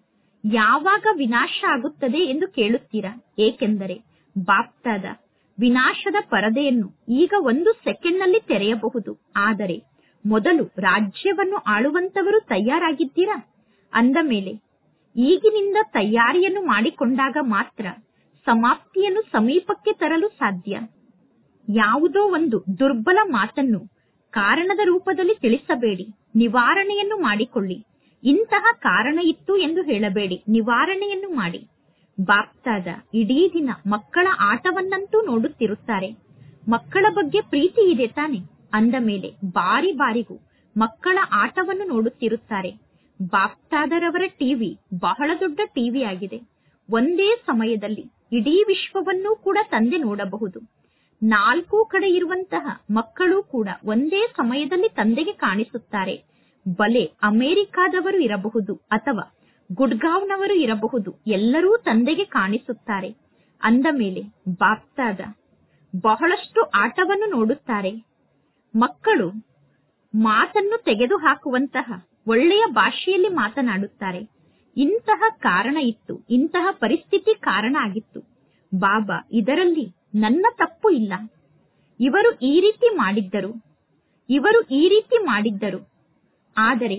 ಯಾವಾಗ ವಿನಾಶ ಆಗುತ್ತದೆ ಎಂದು ಕೇಳುತ್ತೀರಾ? ಏಕೆಂದರೆ ಬಾಪ್ತಾದ ವಿನಾಶದ ಪರದೆಯನ್ನು ಈಗ ಒಂದು ಸೆಕೆಂಡ್ನಲ್ಲಿ ತೆರೆಯಬಹುದು. ಆದರೆ ಮೊದಲು ರಾಜ್ಯವನ್ನು ಆಳುವಂತವರು ತಯಾರಾಗಿದ್ದೀರಾ? ಅಂದ ಮೇಲೆ ಈಗಿನಿಂದ ತಯಾರಿಯನ್ನು ಮಾಡಿಕೊಂಡಾಗ ಮಾತ್ರ ಸಮಾಪ್ತಿಯನ್ನು ಸಮೀಪಕ್ಕೆ ತರಲು ಸಾಧ್ಯ. ಯಾವುದೋ ಒಂದು ದುರ್ಬಲ ಮಾತನ್ನು ಕಾರಣದ ರೂಪದಲ್ಲಿ ತಿಳಿಸಬೇಡಿ, ನಿವಾರಣೆಯನ್ನು ಮಾಡಿಕೊಳ್ಳಿ. ಇಂತಹ ಕಾರಣ ಇತ್ತು ಎಂದು ಹೇಳಬೇಡಿ, ನಿವಾರಣೆಯನ್ನು ಮಾಡಿ. ಬಾಪ್ತಾದ ಇಡೀ ದಿನ ಮಕ್ಕಳ ಆಟವನ್ನಂತೂ ನೋಡುತ್ತಿರುತ್ತಾರೆ. ಮಕ್ಕಳ ಬಗ್ಗೆ ಪ್ರೀತಿ ಇದೆ ತಾನೆ? ಅಂದ ಮೇಲೆ ಬಾರಿ ಬಾರಿಗೂ ಮಕ್ಕಳ ಆಟವನ್ನು ನೋಡುತ್ತಿರುತ್ತಾರೆ. ಬಾಪ್ತಾದರವರ ಟಿವಿ ಬಹಳ ದೊಡ್ಡ ಟಿವಿ ಆಗಿದೆ. ಒಂದೇ ಸಮಯದಲ್ಲಿ ಇಡೀ ವಿಶ್ವವನ್ನೂ ಕೂಡ ತಂದೆ ನೋಡಬಹುದು. ನಾಲ್ಕು ಕಡೆ ಇರುವಂತಹ ಮಕ್ಕಳು ಕೂಡ ಒಂದೇ ಸಮಯದಲ್ಲಿ ತಂದೆಗೆ ಕಾಣಿಸುತ್ತಾರೆ. ಬಲೆ ಅಮೆರಿಕಾದವರು ಇರಬಹುದು ಅಥವಾ ಗುಡ್ಗಾಂವ್ನವರು ಇರಬಹುದು, ಎಲ್ಲರೂ ತಂದೆಗೆ ಕಾಣಿಸುತ್ತಾರೆ. ಅಂದ ಮೇಲೆ ಬಾಪ್ತಾದ ಬಹಳಷ್ಟು ಆಟವನ್ನು ನೋಡುತ್ತಾರೆ. ಮಕ್ಕಳು ಮಾತನ್ನು ತೆಗೆದುಹಾಕುವಂತಹ ಒಳ್ಳೆಯ ಭಾಷೆಯಲ್ಲಿ ಮಾತನಾಡುತ್ತಾರೆ. ಇಂತಹ ಕಾರಣ ಇತ್ತು, ಇಂತಹ ಪರಿಸ್ಥಿತಿ ಕಾರಣ ಆಗಿತ್ತು. ಬಾಬಾ ಇದರಲ್ಲಿ ನನ್ನ ತಪ್ಪು ಇಲ್ಲ, ಇವರು ಈ ರೀತಿ ಮಾಡಿದ್ದರು, ಇವರು ಈ ರೀತಿ ಮಾಡಿದ್ದರು. ಆದರೆ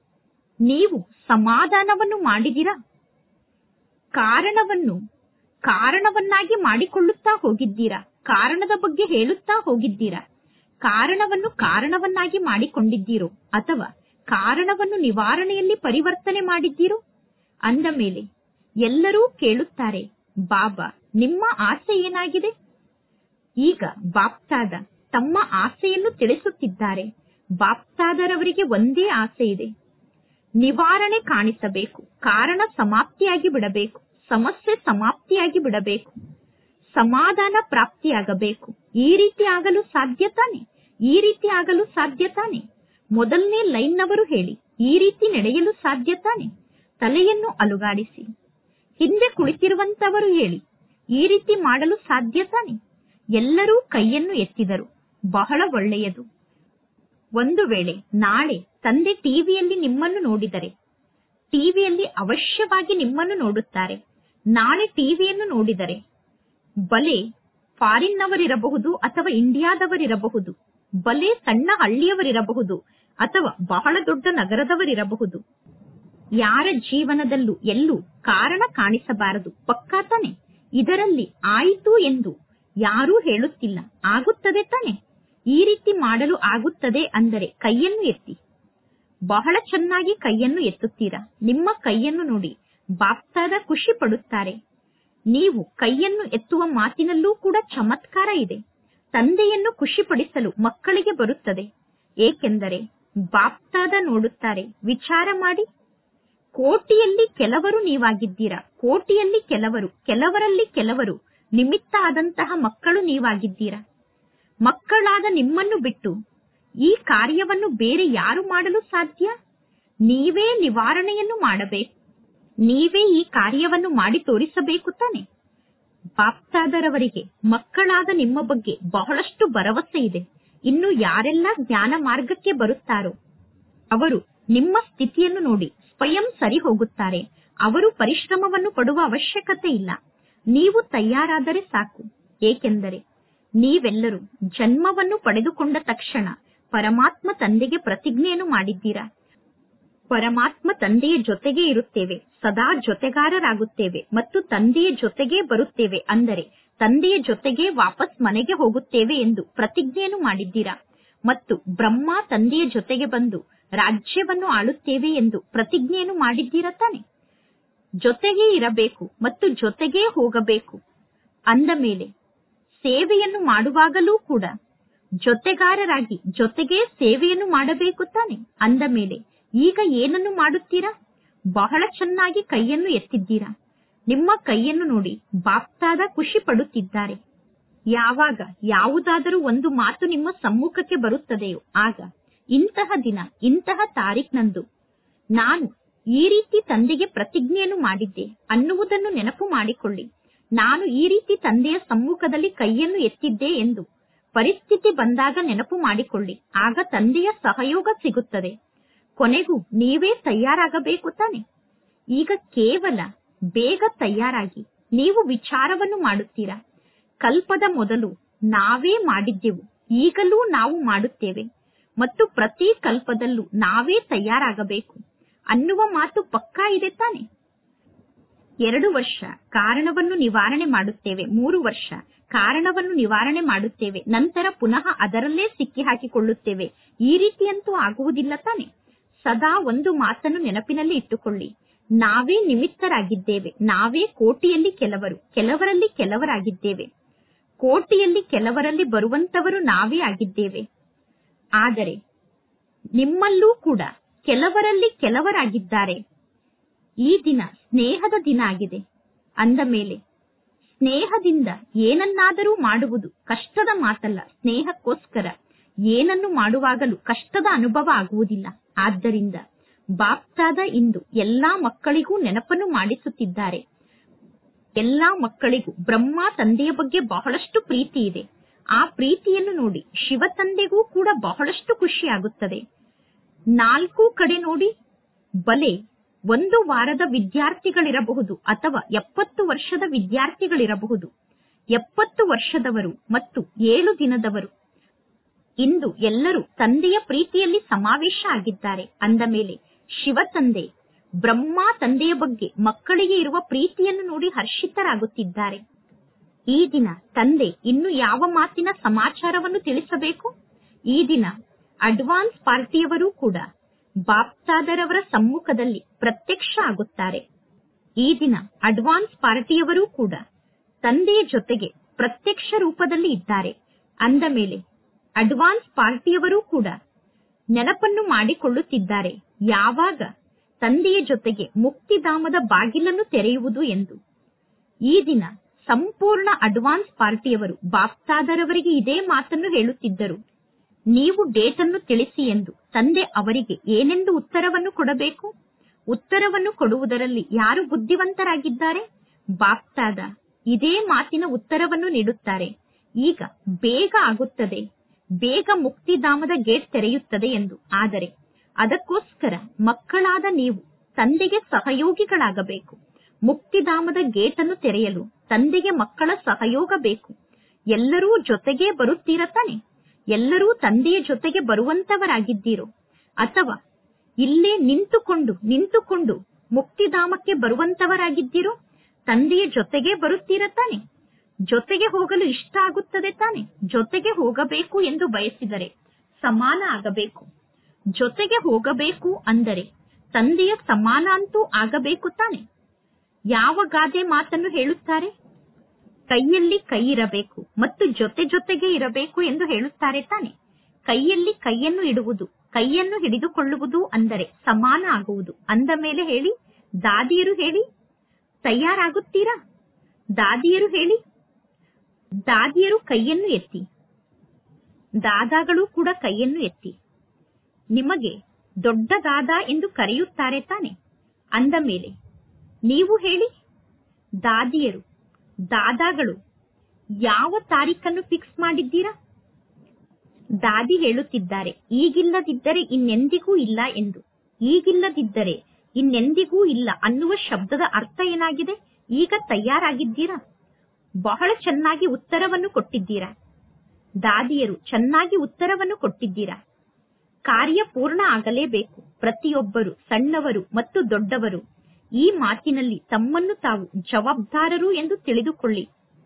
ನೀವು ಸಮಾಧಾನವನ್ನು ಮಾಡಿದಿರಾ? ಕಾರಣವನ್ನು ಕಾರಣವನ್ನಾಗಿ ಮಾಡಿಕೊಳ್ಳುತ್ತಾ ಹೋಗಿದ್ದೀರಾ? ಕಾರಣದ ಬಗ್ಗೆ ಹೇಳುತ್ತಾ ಹೋಗಿದ್ದೀರಾ? ಕಾರಣವನ್ನು ಕಾರಣವನ್ನಾಗಿ ಮಾಡಿಕೊಂಡಿದ್ದೀರೋ ಅಥವಾ ಕಾರಣವನ್ನು ನಿವಾರಣೆಯಲ್ಲಿ ಪರಿವರ್ತನೆ ಮಾಡಿದ್ದೀರೋ? ಅಂದ ಮೇಲೆ ಎಲ್ಲರೂ ಕೇಳುತ್ತಾರೆ, ಬಾಬಾ ನಿಮ್ಮ ಆಸೆ ಏನಾಗಿದೆ? ಈಗ ಬಾಪ್ತಾದ ತಮ್ಮ ಆಸೆಯನ್ನು ತಿಳಿಸುತ್ತಿದ್ದಾರೆ. ಬಾಪ್ತಾದರವರಿಗೆ ಒಂದೇ ಆಸೆ ಇದೆ, ನಿವಾರಣೆ ಕಾಣಿಸಬೇಕು, ಕಾರಣ ಸಮಾಪ್ತಿಯಾಗಿ ಬಿಡಬೇಕು, ಸಮಸ್ಯೆ ಸಮಾಪ್ತಿಯಾಗಿ ಬಿಡಬೇಕು, ಸಮಾಧಾನ ಪ್ರಾಪ್ತಿಯಾಗಬೇಕು. ಈ ರೀತಿ ಆಗಲು ಸಾಧ್ಯ ತಾನೆ? ಈ ರೀತಿ ಆಗಲು ಸಾಧ್ಯ ತಾನೆ? ಮೊದಲನೇ ಲೈನ್ನವರು ಹೇಳಿ, ಈ ರೀತಿ ನಡೆಯಲು ಸಾಧ್ಯ ತಾನೆ? ತಲೆಯನ್ನು ಅಲುಗಾಡಿಸಿ. ಹಿಂದೆ ಕುಳಿತಿರುವಂತವರು ಹೇಳಿ, ಈ ರೀತಿ ಮಾಡಲು ಸಾಧ್ಯ ತಾನೆ? ಎಲ್ಲರೂ ಕೈಯನ್ನು ಎತ್ತಿದರು. ಬಹಳ ಒಳ್ಳೆಯದು. ಒಂದು ವೇಳೆ ನಾಳೆ ತಂದೆ ಟಿವಿಯಲ್ಲಿ ನಿಮ್ಮನ್ನು ನೋಡಿದರೆ, ಟಿವಿಯಲ್ಲಿ ಅವಶ್ಯವಾಗಿ ನಿಮ್ಮನ್ನು ನೋಡುತ್ತಾರೆ. ನಾಳೆ ಟಿವಿಯನ್ನು ನೋಡಿದರೆ ಬಲೆ ಫಾರಿನ್ನವರಿರಬಹುದು ಅಥವಾ ಇಂಡಿಯಾದವರಿರಬಹುದು, ಬಲೆ ಸಣ್ಣ ಹಳ್ಳಿಯವರಿರಬಹುದು ಅಥವಾ ಬಹಳ ದೊಡ್ಡ ನಗರದವರಿರಬಹುದು. ಯಾರ ಜೀವನದಲ್ಲೂ ಎಲ್ಲೂ ಕಾರಣ ಕಾಣಿಸಬಾರದು. ಪಕ್ಕಾ ತಾನೆ? ಇದರಲ್ಲಿ ಆಯಿತು ಎಂದು ಯಾರೂ ಹೇಳುತ್ತಿಲ್ಲ. ಆಗುತ್ತದೆ ತಾನೆ? ಈ ರೀತಿ ಮಾಡಲು ಆಗುತ್ತದೆ ಅಂದರೆ ಕೈಯನ್ನು ಎತ್ತಿ. ಬಹಳ ಚೆನ್ನಾಗಿ ಕೈಯನ್ನು ಎತ್ತುತ್ತೀರಾ. ನಿಮ್ಮ ಕೈಯನ್ನು ನೋಡಿ ಬಾಪ್ತಾದ ಖುಷಿ ಪಡುತ್ತಾರೆ. ನೀವು ಕೈಯನ್ನು ಎತ್ತುವ ಮಾತಿನಲ್ಲೂ ಕೂಡ ಚಮತ್ಕಾರ ಇದೆ. ತಂದೆಯನ್ನು ಖುಷಿಪಡಿಸಲು ಮಕ್ಕಳಿಗೆ ಬರುತ್ತದೆ. ಏಕೆಂದರೆ ಬಾಪ್ತಾದ ನೋಡುತ್ತಾರೆ. ವಿಚಾರ ಮಾಡಿ, ಕೋಟಿಯಲ್ಲಿ ಕೆಲವರು ನೀವಾಗಿದ್ದೀರಾ. ಕೋಟಿಯಲ್ಲಿ ಕೆಲವರು, ಕೆಲವರಲ್ಲಿ ಕೆಲವರು ನಿಮಿತ್ತ ಆದಂತಹ ಮಕ್ಕಳು ನೀವಾಗಿದ್ದೀರಾ. ಮಕ್ಕಳಾದ ನಿಮ್ಮನ್ನು ಬಿಟ್ಟು ಈ ಕಾರ್ಯವನ್ನು ಬೇರೆ ಯಾರು ಮಾಡಲು ಸಾಧ್ಯ? ನೀವೇ ನಿವಾರಣೆಯನ್ನು ಮಾಡಬೇಕು. ನೀವೇ ಈ ಕಾರ್ಯವನ್ನು ಮಾಡಿ ತೋರಿಸಬೇಕು ತಾನೆ. ಬಾಪ್ತಾದರವರಿಗೆ ಮಕ್ಕಳಾದ ನಿಮ್ಮ ಬಗ್ಗೆ ಬಹಳಷ್ಟು ಭರವಸೆ ಇದೆ. ಇನ್ನು ಯಾರೆಲ್ಲ ಜ್ಞಾನ ಮಾರ್ಗಕ್ಕೆ ಬರುತ್ತಾರೋ ಅವರು ನಿಮ್ಮ ಸ್ಥಿತಿಯನ್ನು ನೋಡಿ ಸ್ವಯಂ ಸರಿ ಹೋಗುತ್ತಾರೆ. ಅವರು ಪರಿಶ್ರಮವನ್ನು ಪಡುವ ಅವಶ್ಯಕತೆ ಇಲ್ಲ. ನೀವು ತಯಾರಾದರೆ ಸಾಕು. ಏಕೆಂದರೆ ನೀವೆಲ್ಲರೂ ಜನ್ಮವನ್ನು ಪಡೆದುಕೊಂಡ ತಕ್ಷಣ ಪರಮಾತ್ಮ ತಂದೆಗೆ ಪ್ರತಿಜ್ಞೆಯನ್ನು ಮಾಡಿದ್ದೀರಾ. ಪರಮಾತ್ಮ ತಂದೆಯ ಜೊತೆಗೆ ಇರುತ್ತೇವೆ, ಸದಾ ಜೊತೆಗಾರರಾಗುತ್ತೇವೆ ಮತ್ತು ತಂದೆಯ ಜೊತೆಗೇ ಬರುತ್ತೇವೆ, ಅಂದರೆ ತಂದೆಯ ಜೊತೆಗೆ ವಾಪಸ್ ಮನೆಗೆ ಹೋಗುತ್ತೇವೆ ಎಂದು ಪ್ರತಿಜ್ಞೆಯನ್ನು ಮಾಡಿದ್ದೀರಾ. ಮತ್ತು ಬ್ರಹ್ಮ ತಂದೆಯ ಜೊತೆಗೆ ಬಂದು ರಾಜ್ಯವನ್ನು ಆಳುತ್ತೇವೆ ಎಂದು ಪ್ರತಿಜ್ಞೆಯನ್ನು ಮಾಡಿದ್ದೀರಾ ತಾನೆ. ಜೊತೆಗೇ ಇರಬೇಕು ಮತ್ತು ಜೊತೆಗೇ ಹೋಗಬೇಕು ಅಂದ ಮೇಲೆ ಸೇವೆಯನ್ನು ಮಾಡುವಾಗಲೂ ಕೂಡ ಜೊತೆಗಾರರಾಗಿ ಜೊತೆಗೇ ಸೇವೆಯನ್ನು ಮಾಡಬೇಕು ತಾನೆ. ಅಂದ ಮೇಲೆ ಈಗ ಏನನ್ನು ಮಾಡುತ್ತೀರಾ? ಬಹಳ ಚೆನ್ನಾಗಿ ಕೈಯನ್ನು ಎತ್ತಿದ್ದೀರಾ. ನಿಮ್ಮ ಕೈಯನ್ನು ನೋಡಿ ಬಾಪ್ತಾದ ಖುಷಿ ಪಡುತ್ತಿದ್ದಾರೆ. ಯಾವಾಗ ಯಾವುದಾದರೂ ಒಂದು ಮಾತು ನಿಮ್ಮ ಸಮ್ಮುಖಕ್ಕೆ ಬರುತ್ತದೆಯೋ ಆಗ ಇಂತಹ ದಿನ ಇಂತಹ ತಾರೀಖಿನಂದು ನಾನು ಈ ರೀತಿ ತಂದೆಗೆ ಪ್ರತಿಜ್ಞೆಯನ್ನು ಮಾಡಿದ್ದೆ ಅನ್ನುವುದನ್ನು ನೆನಪು ಮಾಡಿಕೊಳ್ಳಿ. ನಾನು ಈ ರೀತಿ ತಂದೆಯ ಸಮ್ಮುಖದಲ್ಲಿ ಕೈಯನ್ನು ಎತ್ತಿದ್ದೆ ಎಂದು ಪರಿಸ್ಥಿತಿ ಬಂದಾಗ ನೆನಪು ಮಾಡಿಕೊಳ್ಳಿ. ಆಗ ತಂದೆಯ ಸಹಯೋಗ ಸಿಗುತ್ತದೆ. ಕೊನೆಗೂ ನೀವೇ ತಯಾರಾಗಬೇಕು ತಾನೆ. ಈಗ ಕೇವಲ ಬೇಗ ತಯಾರಾಗಿ ನೀವು ವಿಚಾರವನ್ನು ಮಾಡುತ್ತೀರಾ. ಕಲ್ಪದ ಮೊದಲು ನಾವೇ ಮಾಡಿದ್ದೆವು, ಈಗಲೂ ನಾವು ಮಾಡುತ್ತೇವೆ ಮತ್ತು ಪ್ರತಿ ಕಲ್ಪದಲ್ಲೂ ನಾವೇ ತಯಾರಾಗಬೇಕು ಅನ್ನುವ ಮಾತು ಪಕ್ಕಾ ಇದೆ ತಾನೆ. ಎರಡು ವರ್ಷ ಕಾರಣವನ್ನು ನಿವಾರಣೆ ಮಾಡುತ್ತೇವೆ, ಮೂರು ವರ್ಷ ಕಾರಣವನ್ನು ನಿವಾರಣೆ ಮಾಡುತ್ತೇವೆ, ನಂತರ ಪುನಃ ಅದರಲ್ಲೇ ಸಿಕ್ಕಿ ಹಾಕಿಕೊಳ್ಳುತ್ತೇವೆ. ಈ ರೀತಿಯಂತೂ ಆಗುವುದಿಲ್ಲ ತಾನೆ. ಸದಾ ಒಂದು ಮಾತನ್ನು ನೆನಪಿನಲ್ಲಿ ಇಟ್ಟುಕೊಳ್ಳಿ, ನಾವೇ ನಿಮಿತ್ತರಾಗಿದ್ದೇವೆ. ನಾವೇ ಕೋಟಿಯಲ್ಲಿ ಕೆಲವರು, ಕೆಲವರಲ್ಲಿ ಕೆಲವರಾಗಿದ್ದೇವೆ. ಕೋಟಿಯಲ್ಲಿ ಕೆಲವರಲ್ಲಿ ಬರುವಂತವರು ನಾವೇ ಆಗಿದ್ದೇವೆ. ಆದರೆ ನಿಮ್ಮಲ್ಲೂ ಕೂಡ ಕೆಲವರಲ್ಲಿ ಕೆಲವರಾಗಿದ್ದಾರೆ. ಈ ದಿನ ಸ್ನೇಹದ ದಿನ ಆಗಿದೆ. ಅಂದ ಮೇಲೆ ಸ್ನೇಹದಿಂದ ಏನನ್ನಾದರೂ ಮಾಡುವುದು ಕಷ್ಟದ ಮಾತಲ್ಲ. ಸ್ನೇಹಕ್ಕೋಸ್ಕರ ಏನನ್ನು ಮಾಡುವಾಗಲೂ ಕಷ್ಟದ ಅನುಭವ ಆಗುವುದಿಲ್ಲ. ಆದ್ದರಿಂದ ಬಾಪ್ತಾದ ಇಂದು ಎಲ್ಲಾ ಮಕ್ಕಳಿಗೂ ನೆನಪನ್ನು ಮಾಡಿಸುತ್ತಿದ್ದಾರೆ. ಎಲ್ಲಾ ಮಕ್ಕಳಿಗೂ ಬ್ರಹ್ಮ ತಂದೆಯ ಬಗ್ಗೆ ಬಹಳಷ್ಟು ಪ್ರೀತಿ ಇದೆ. ಆ ಪ್ರೀತಿಯನ್ನು ನೋಡಿ ಶಿವ ತಂದೆಗೂ ಕೂಡ ಬಹಳಷ್ಟು ಖುಷಿಯಾಗುತ್ತದೆ. ನಾಲ್ಕು ಕಡೆ ನೋಡಿ, ಬಲೆ ಒಂದು ವಾರದ ವಿದ್ಯಾರ್ಥಿಗಳಿರಬಹುದು ಅಥವಾ ಎಪ್ಪತ್ತು ವರ್ಷದ ವಿದ್ಯಾರ್ಥಿಗಳಿರಬಹುದು, ಎಪ್ಪತ್ತು ವರ್ಷದವರು ಮತ್ತು ಏಳು ದಿನದವರು. ಇಂದು ಎಲ್ಲರೂ ತಂದೆಯ ಪ್ರೀತಿಯಲ್ಲಿ ಸಮಾವೇಶ ಆಗಿದ್ದಾರೆ. ಅಂದ ಮೇಲೆ ಶಿವ ತಂದೆ ಬ್ರಹ್ಮ ತಂದೆಯ ಬಗ್ಗೆ ಮಕ್ಕಳಿಗೆ ಇರುವ ಪ್ರೀತಿಯನ್ನು ನೋಡಿ ಹರ್ಷಿತರಾಗುತ್ತಿದ್ದಾರೆ. ಈ ದಿನ ತಂದೆ ಇನ್ನು ಯಾವ ಮಾತಿನ ಸಮಾಚಾರವನ್ನು ತಿಳಿಸಬೇಕು? ಈ ದಿನ ಅಡ್ವಾನ್ಸ್ ಪಾರ್ಟಿಯವರೂ ಕೂಡ ಬಾಪ್ತಾದರವರ ಸಮ್ಮುಖದಲ್ಲಿ ಪ್ರತ್ಯಕ್ಷ ಆಗುತ್ತಾರೆ. ಈ ದಿನ ಅಡ್ವಾನ್ಸ್ ಪಾರ್ಟಿಯವರೂ ಕೂಡ ತಂದೆಯ ಜೊತೆಗೆ ಪ್ರತ್ಯಕ್ಷ ರೂಪದಲ್ಲಿ ಇದ್ದಾರೆ. ಅಂದ ಮೇಲೆ ಅಡ್ವಾನ್ಸ್ ಪಾರ್ಟಿಯವರೂ ಕೂಡ ನೆನಪನ್ನು ಮಾಡಿಕೊಳ್ಳುತ್ತಿದ್ದಾರೆ, ಯಾವಾಗ ತಂದೆಯ ಜೊತೆಗೆ ಮುಕ್ತಿಧಾಮದ ಬಾಗಿಲನ್ನು ತೆರೆಯುವುದು ಎಂದು. ಈ ದಿನ ಸಂಪೂರ್ಣ ಅಡ್ವಾನ್ಸ್ ಪಾರ್ಟಿಯವರು ಬಾಪ್ತಾದರವರಿಗೆ ಇದೇ ಮಾತನ್ನು ಹೇಳುತ್ತಿದ್ದರು. ನೀವು ಡೇಟ್ ಅನ್ನು ತಿಳಿಸಿ ಎಂದು. ತಂದೆ ಅವರಿಗೆ ಏನೆಂದು ಉತ್ತರವನ್ನು ಕೊಡಬೇಕು? ಉತ್ತರವನ್ನು ಕೊಡುವುದರಲ್ಲಿ ಯಾರು ಬುದ್ಧಿವಂತರಾಗಿದ್ದಾರೆ? ಬಾಪ್ತಾದ ಇದೇ ಮಾತಿನ ಉತ್ತರವನ್ನು ನೀಡುತ್ತಾರೆ. ಈಗ ಬೇಗ ಆಗುತ್ತದೆ, ಬೇಗ ಮುಕ್ತಿಧಾಮದ ಗೇಟ್ ತೆರೆಯುತ್ತದೆ ಎಂದು. ಆದರೆ ಅದಕ್ಕೋಸ್ಕರ ಮಕ್ಕಳಾದ ನೀವು ತಂದೆಗೆ ಸಹಯೋಗಿಗಳಾಗಬೇಕು. ಮುಕ್ತಿಧಾಮದ ಗೇಟ್ ಅನ್ನು ತೆರೆಯಲು ತಂದೆಗೆ ಮಕ್ಕಳ ಸಹಯೋಗ ಬೇಕು. ಎಲ್ಲರೂ ಜೊತೆಗೇ ಬರುತ್ತೀರ ತಾನೆ? ಎಲ್ಲರೂ ತಂದೆಯ ಜೊತೆಗೆ ಬರುವಂತವರಾಗಿದ್ದೀರೋ ಅಥವಾ ಇಲ್ಲೇ ನಿಂತುಕೊಂಡು ನಿಂತುಕೊಂಡು ಮುಕ್ತಿಧಾಮಕ್ಕೆ ಬರುವಂತವರಾಗಿದ್ದೀರೋ? ತಂದೆಯ ಜೊತೆಗೆ ಬರುತ್ತೀರ ತಾನೆ? ಜೊತೆಗೆ ಹೋಗಲು ಇಷ್ಟ ಆಗುತ್ತದೆ ತಾನೆ? ಜೊತೆಗೆ ಹೋಗಬೇಕು ಎಂದು ಬಯಸಿದರೆ ಸಮಾನ ಆಗಬೇಕು. ಜೊತೆಗೆ ಹೋಗಬೇಕು ಅಂದರೆ ತಂದೆಯ ಸಮಾನ ಅಂತೂ ಆಗಬೇಕು ತಾನೆ? ಯಾವ ಗಾದೆ ಮಾತನ್ನು ಹೇಳುತ್ತಾರೆ? ಕೈಯಲ್ಲಿ ಕೈ ಇರಬೇಕು ಮತ್ತು ಜೊತೆ ಜೊತೆಗೆ ಇರಬೇಕು ಎಂದು ಹೇಳುತ್ತಾರೆ ತಾನೆ? ಕೈಯಲ್ಲಿ ಕೈಯನ್ನು ಇಡುವುದು, ಕೈಯನ್ನು ಹಿಡಿದುಕೊಳ್ಳುವುದು ಅಂದರೆ ಸಮಾನ ಆಗುವುದು. ಅಂದ ಮೇಲೆ ಹೇಳಿ, ದಾದಿಯರು ಹೇಳಿ, ತಯಾರಾಗುತ್ತೀರಾ? ದಾದಿಯರು ಹೇಳಿ. ದಾದಿಯರು ಕೈಯನ್ನು ಎತ್ತಿ, ದಾದಾಗಳು ಕೂಡ ಕೈಯನ್ನು ಎತ್ತಿ. ನಿಮಗೆ ದೊಡ್ಡ ದಾದಾ ಎಂದು ಕರೆಯುತ್ತಾರೆ ತಾನೆ? ಅಂದ ಮೇಲೆ ನೀವು ಹೇಳಿ, ದಾದಿಯರು, ದಾದಾಗಳು ಯಾವ ತಾರೀಖನ್ನು ಫಿಕ್ಸ್ ಮಾಡಿದ್ದೀರಾ? ದಾದಿ ಹೇಳುತ್ತಿದ್ದಾರೆ, ಈಗಿಲ್ಲದಿದ್ದರೆ ಇನ್ನೆಂದಿಗೂ ಇಲ್ಲ ಎಂದು. ಈಗಿಲ್ಲದಿದ್ದರೆ ಇನ್ನೆಂದಿಗೂ ಇಲ್ಲ ಅನ್ನುವ ಶಬ್ದದ ಅರ್ಥ ಏನಾಗಿದೆ? ಈಗ ತಯಾರಾಗಿದ್ದೀರಾ? ಬಹಳ ಚೆನ್ನಾಗಿ ಉತ್ತರವನ್ನು ಕೊಟ್ಟಿದ್ದೀರಾ. ದಾದಿಯರು ಚೆನ್ನಾಗಿ ಉತ್ತರವನ್ನು ಕೊಟ್ಟಿದ್ದೀರಾ. ಕಾರ್ಯ ಪೂರ್ಣ ಆಗಲೇಬೇಕು. ಪ್ರತಿಯೊಬ್ಬರು, ಸಣ್ಣವರು ಮತ್ತು ದೊಡ್ಡವರು, ಈ ಮಾತಿನಲ್ಲಿ ತಮ್ಮನ್ನು ತಾವು ಜವಾಬ್ದಾರರು ಎಂದು ತಿಳಿದುಕೊಳ್ಳಿ.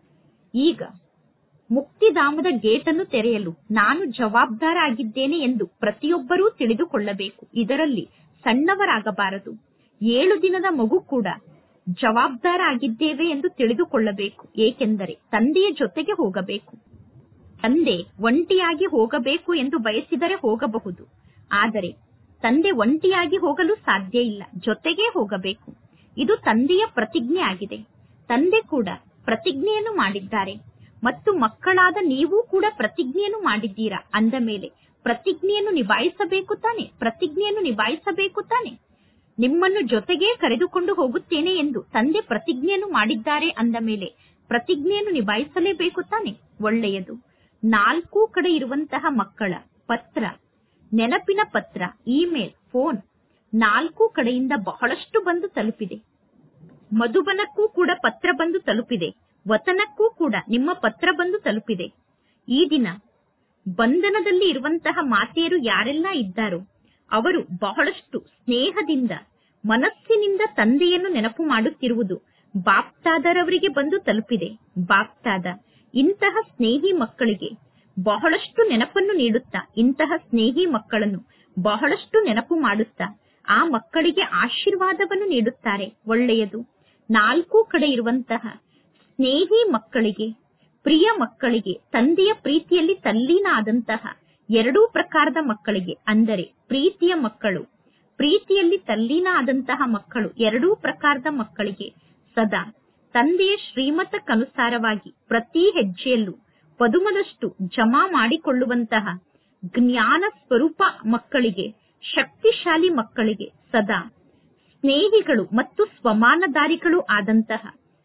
ಈಗ ಮುಕ್ತಿಧಾಮದ ಗೇಟನ್ನು ತೆರೆಯಲು ನಾನು ಜವಾಬ್ದಾರ ಆಗಿದ್ದೇನೆ ಎಂದು ಪ್ರತಿಯೊಬ್ಬರೂ ತಿಳಿದುಕೊಳ್ಳಬೇಕು. ಇದರಲ್ಲಿ ಸಣ್ಣವರಾಗಬಾರದು. ಏಳು ದಿನದ ಮಗು ಕೂಡ ಜವಾಬ್ದಾರ ಆಗಿದ್ದೇವೆ ಎಂದು ತಿಳಿದುಕೊಳ್ಳಬೇಕು. ಏಕೆಂದರೆ ತಂದೆಯ ಜೊತೆಗೆ ಹೋಗಬೇಕು. ತಂದೆ ಒಂಟಿಯಾಗಿ ಹೋಗಬೇಕು ಎಂದು ಬಯಸಿದರೆ ಹೋಗಬಹುದು. ಆದರೆ ತಂದೆ ಒಂಟಿಯಾಗಿ ಹೋಗಲು ಸಾಧ್ಯ ಇಲ್ಲ, ಜೊತೆಗೇ ಹೋಗಬೇಕು. ಇದು ತಂದೆಯ ಪ್ರತಿಜ್ಞೆ ಆಗಿದೆ. ತಂದೆ ಕೂಡ ಪ್ರತಿಜ್ಞೆಯನ್ನು ಮಾಡಿದ್ದಾರೆ ಮತ್ತು ಮಕ್ಕಳಾದ ನೀವು ಕೂಡ ಪ್ರತಿಜ್ಞೆಯನ್ನು ಮಾಡಿದ್ದೀರಾ. ಅಂದ ಮೇಲೆ ಪ್ರತಿಜ್ಞೆಯನ್ನು ನಿಭಾಯಿಸಬೇಕು ತಾನೆ? ಪ್ರತಿಜ್ಞೆಯನ್ನು ನಿಭಾಯಿಸಬೇಕು ತಾನೆ? ನಿಮ್ಮನ್ನು ಜೊತೆಗೇ ಕರೆದುಕೊಂಡು ಹೋಗುತ್ತೇನೆ ಎಂದು ತಂದೆ ಪ್ರತಿಜ್ಞೆಯನ್ನು ಮಾಡಿದ್ದಾರೆ. ಅಂದ ಮೇಲೆ ಪ್ರತಿಜ್ಞೆಯನ್ನು ನಿಭಾಯಿಸಲೇಬೇಕು ತಾನೆ? ಒಳ್ಳೆಯದು. ನಾಲ್ಕು ಕಡೆ ಇರುವಂತಹ ಮಕ್ಕಳ ಪತ್ರ, ನೆನಪಿನ ಪತ್ರ, ಇಮೇಲ್, ಫೋನ್ ನಾಲ್ಕು ಕಡೆಯಿಂದ ಬಹಳಷ್ಟು ಬಂದು ತಲುಪಿದೆ. ಮಧುಬನಕ್ಕೂ ಕೂಡ ಪತ್ರ ಬಂದು ತಲುಪಿದೆ. ವತನಕ್ಕೂ ಕೂಡ ನಿಮ್ಮ ಪತ್ರ ಬಂದು ತಲುಪಿದೆ. ಈ ದಿನ ಬಂಧನದಲ್ಲಿ ಇರುವಂತಹ ಮಾತೆಯರು ಯಾರೆಲ್ಲ ಇದ್ದಾರೋ ಅವರು ಬಹಳಷ್ಟು ಸ್ನೇಹದಿಂದ, ಮನಸ್ಸಿನಿಂದ ತಂದೆಯನ್ನು ನೆನಪು ಮಾಡುತ್ತಿರುವುದು ಬಾಪ್ತಾದರವರಿಗೆ ಬಂದು ತಲುಪಿದೆ. ಬಾಪ್ತಾದ ಇಂತಹ ಸ್ನೇಹಿ ಮಕ್ಕಳಿಗೆ ಬಹಳಷ್ಟು ನೆನಪನ್ನು ನೀಡುತ್ತಾ, ಇಂತಹ ಸ್ನೇಹಿ ಮಕ್ಕಳನ್ನು ಬಹಳಷ್ಟು ನೆನಪು ಮಾಡುತ್ತಾ ಆ ಮಕ್ಕಳಿಗೆ ಆಶೀರ್ವಾದವನ್ನು ನೀಡುತ್ತಾರೆ. ಒಳ್ಳೆಯದು. ನಾಲ್ಕು ಕಡೆ ಇರುವಂತಹ ಸ್ನೇಹಿ ಮಕ್ಕಳಿಗೆ, ಪ್ರಿಯ ಮಕ್ಕಳಿಗೆ, ತಂದೆಯ ಪ್ರೀತಿಯಲ್ಲಿ ತಲ್ಲೀನ ಆದಂತಹ ಎರಡೂ ಪ್ರಕಾರದ ಮಕ್ಕಳಿಗೆ, ಅಂದರೆ ಪ್ರೀತಿಯ ಮಕ್ಕಳು, ಪ್ರೀತಿಯಲ್ಲಿ ತಲ್ಲೀನ ಆದಂತಹ ಮಕ್ಕಳು, ಎರಡೂ ಪ್ರಕಾರದ ಮಕ್ಕಳಿಗೆ ಸದಾ ತಂದೆಯ ಶ್ರೀಮತಕ್ಕನುಸಾರವಾಗಿ ಪ್ರತಿ ಹೆಜ್ಜೆಯಲ್ಲೂ ಪದುಮದಷ್ಟು ಜಮಾ ಮಾಡಿಕೊಳ್ಳುವಂತಹ ಜ್ಞಾನ ಸ್ವರೂಪ ಮಕ್ಕಳಿಗೆ, ಶಕ್ತಿಶಾಲಿ ಮಕ್ಕಳಿಗೆ, ಸದಾ ಸ್ನೇಹಿಗಳು ಮತ್ತು ಸ್ವಮಾನದಾರಿಗಳು ಆದಂತಹ,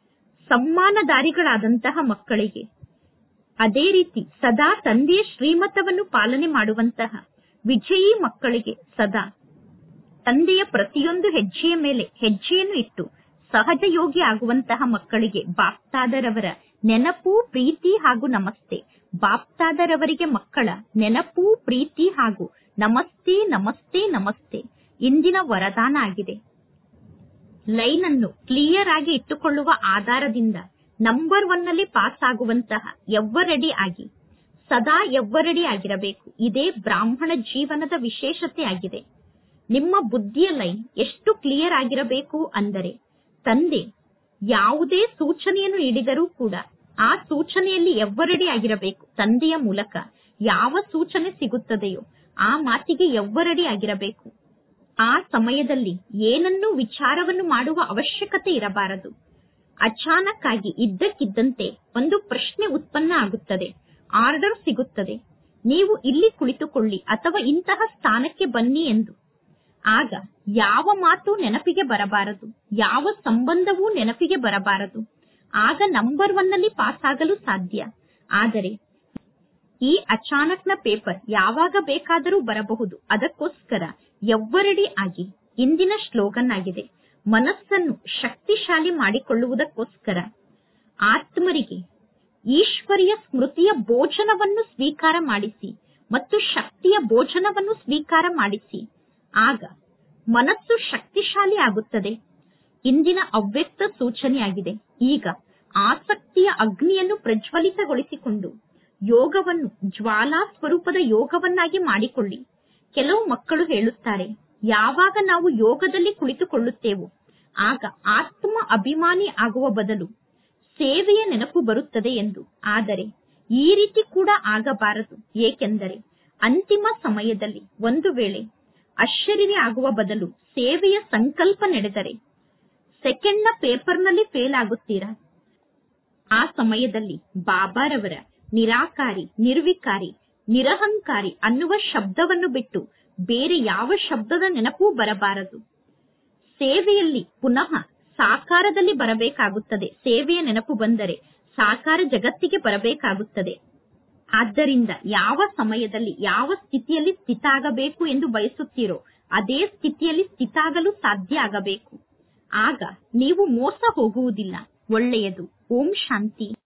ಸಮ್ಮಾನದಾರಿಗಳಾದಂತಹ ಮಕ್ಕಳಿಗೆ, ಅದೇ ರೀತಿ ಸದಾ ತಂದೆಯ ಶ್ರೀಮತವನ್ನು ಪಾಲನೆ ಮಾಡುವಂತಹ ವಿಜಯೀ ಮಕ್ಕಳಿಗೆ, ಸದಾ ತಂದೆಯ ಪ್ರತಿಯೊಂದು ಹೆಜ್ಜೆಯ ಮೇಲೆ ಹೆಜ್ಜೆಯನ್ನು ಇಟ್ಟು ಸಹಜ ಯೋಗಿ ಆಗುವಂತಹ ಮಕ್ಕಳಿಗೆ ಬಾಪ್ತಾದರವರ ನೆನಪು, ಪ್ರೀತಿ ಹಾಗೂ ನಮಸ್ತೆ. ಬಾಪ್ತಾದರವರಿಗೆ ಮಕ್ಕಳ ನೆನಪು, ಪ್ರೀತಿ ಹಾಗೂ ನಮಸ್ತೆ, ನಮಸ್ತೆ, ನಮಸ್ತೆ ಇಂದಿನ ವರದಾನ ಆಗಿದೆ. ಲೈನ್ ಅನ್ನು ಕ್ಲಿಯರ್ ಆಗಿ ಇಟ್ಟುಕೊಳ್ಳುವ ಆಧಾರದಿಂದ ನಂಬರ್ ಒನ್ ನಲ್ಲಿ ಪಾಸ್ ಆಗುವಂತಹ ಎವ್ವರೆಡಿ ಆಗಿ, ಸದಾ ಎವ್ವರೆಡಿ ಆಗಿರಬೇಕು. ಇದೇ ಬ್ರಾಹ್ಮಣ ಜೀವನದ ವಿಶೇಷತೆ ಆಗಿದೆ. ನಿಮ್ಮ ಬುದ್ಧಿಯ ಲೈನ್ ಎಷ್ಟು ಕ್ಲಿಯರ್ ಆಗಿರಬೇಕು ಅಂದರೆ, ತಂದೆ ಯಾವುದೇ ಸೂಚನೆಯನ್ನು ನೀಡಿದರೂ ಕೂಡ ಆ ಸೂಚನೆಯಲ್ಲಿ ಎವ್ವರೆಡಿ ಆಗಿರಬೇಕು. ತಂದೆಯ ಮೂಲಕ ಯಾವ ಸೂಚನೆ ಸಿಗುತ್ತದೆಯೋ ಆ ಮಾತಿಗೆ ಎವ್ವರೆಡಿ ಆಗಿರಬೇಕು. ಆ ಸಮಯದಲ್ಲಿ ಏನನ್ನೂ ವಿಚಾರವನ್ನು ಮಾಡುವ ಅವಶ್ಯಕತೆ ಇರಬಾರದು. ಅಚಾನಕ್ ಆಗಿ ಇದ್ದಕ್ಕಿದ್ದಂತೆ ಒಂದು ಪ್ರಶ್ನೆ ಉತ್ಪನ್ನ ಆಗುತ್ತದೆ, ಆರ್ಡರ್ ಸಿಗುತ್ತದೆ, ನೀವು ಇಲ್ಲಿ ಕುಳಿತುಕೊಳ್ಳಿ ಅಥವಾ ಇಂತಹ ಸ್ಥಾನಕ್ಕೆ ಬನ್ನಿ ಎಂದು. ಆಗ ಯಾವ ಮಾತು ನೆನಪಿಗೆ ಬರಬಾರದು, ಯಾವ ಸಂಬಂಧವೂ ನೆನಪಿಗೆ ಬರಬಾರದು. ಆಗ ನಂಬರ್ ಒನ್ ನಲ್ಲಿ ಪಾಸ್ ಆಗಲು ಸಾಧ್ಯ. ಆದರೆ ಈ ಅಚಾನಕ್ನ ಪೇಪರ್ ಯಾವಾಗ ಬೇಕಾದರೂ ಬರಬಹುದು. ಅದಕ್ಕೋಸ್ಕರ ಎವ್ವರೆಡಿ ಆಗಿ ಇಂದಿನ ಸ್ಲೋಗನ್ ಆಗಿದೆ. ಮನಸ್ಸನ್ನು ಶಕ್ತಿಶಾಲಿ ಮಾಡಿಕೊಳ್ಳುವುದಕ್ಕೋಸ್ಕರ ಆತ್ಮರಿಗೆ ಈಶ್ವರಿಯ ಸ್ಮೃತಿಯ ಭೋಜನವನ್ನು ಸ್ವೀಕಾರ ಮಾಡಿಸಿ ಮತ್ತು ಶಕ್ತಿಯ ಭೋಜನವನ್ನು ಸ್ವೀಕಾರ ಮಾಡಿಸಿ. ಆಗ ಮನಸ್ಸು ಶಕ್ತಿಶಾಲಿ ಆಗುತ್ತದೆ. ಇಂದಿನ ಅವ್ಯಕ್ತ ಸೂಚನೆಯಾಗಿದೆ. ಈಗ ಆಸಕ್ತಿಯ ಅಗ್ನಿಯನ್ನು ಪ್ರಜ್ವಲಿತಗೊಳಿಸಿಕೊಂಡು ಯೋಗವನ್ನು ಜ್ವಾಲಾ ಸ್ವರೂಪದ ಯೋಗವನ್ನಾಗಿ ಮಾಡಿಕೊಳ್ಳಿ. ಕೆಲವು ಮಕ್ಕಳು ಹೇಳುತ್ತಾರೆ, ಯಾವಾಗ ನಾವು ಯೋಗದಲ್ಲಿ ಕುಳಿತುಕೊಳ್ಳುತ್ತೇವೋ ಆಗ ಆತ್ಮ ಅಭಿಮಾನಿ ಆಗುವ ಬದಲು ಸೇವೆಯ ನೆನಪು ಬರುತ್ತದೆ ಎಂದು. ಆದರೆ ಈ ರೀತಿ ಕೂಡ ಆಗಬಾರದು. ಏಕೆಂದರೆ ಅಂತಿಮ ಸಮಯದಲ್ಲಿ ಒಂದು ವೇಳೆ ಅಶರೀರಿ ಆಗುವ ಬದಲು ಸೇವೆಯ ಸಂಕಲ್ಪ ನಡೆದರೆ ಸೆಕೆಂಡ್ನ ಪೇಪರ್ನಲ್ಲಿ ಫೇಲ್ ಆಗುತ್ತೀರಾ. ಆ ಸಮಯದಲ್ಲಿ ಬಾಬಾರವರ ನಿರಾಕಾರಿ, ನಿರ್ವಿಕಾರಿ, ನಿರಹಂಕಾರಿ ಅನ್ನುವ ಶಬ್ದವನ್ನು ಬಿಟ್ಟು ಬೇರೆ ಯಾವ ಶಬ್ದದ ನೆನಪೂ ಬರಬಾರದು. ಸೇವೆಯಲ್ಲಿ ಪುನಃ ಸಾಕಾರದಲ್ಲಿ ಬರಬೇಕಾಗುತ್ತದೆ. ಸೇವೆಯ ನೆನಪು ಬಂದರೆ ಸಾಕಾರ ಜಗತ್ತಿಗೆ ಬರಬೇಕಾಗುತ್ತದೆ. ಆದ್ದರಿಂದ ಯಾವ ಸಮಯದಲ್ಲಿ ಯಾವ ಸ್ಥಿತಿಯಲ್ಲಿ ಸ್ಥಿತ ಆಗಬೇಕು ಎಂದು ಬಯಸುತ್ತೀರೋ ಅದೇ ಸ್ಥಿತಿಯಲ್ಲಿ ಸ್ಥಿತ ಆಗಲು ಸಾಧ್ಯ ಆಗಬೇಕು. ಆಗ ನೀವು ಮೋಸ ಹೋಗುವುದಿಲ್ಲ. ಒಳ್ಳೆಯದು. ಓಂ ಶಾಂತಿ.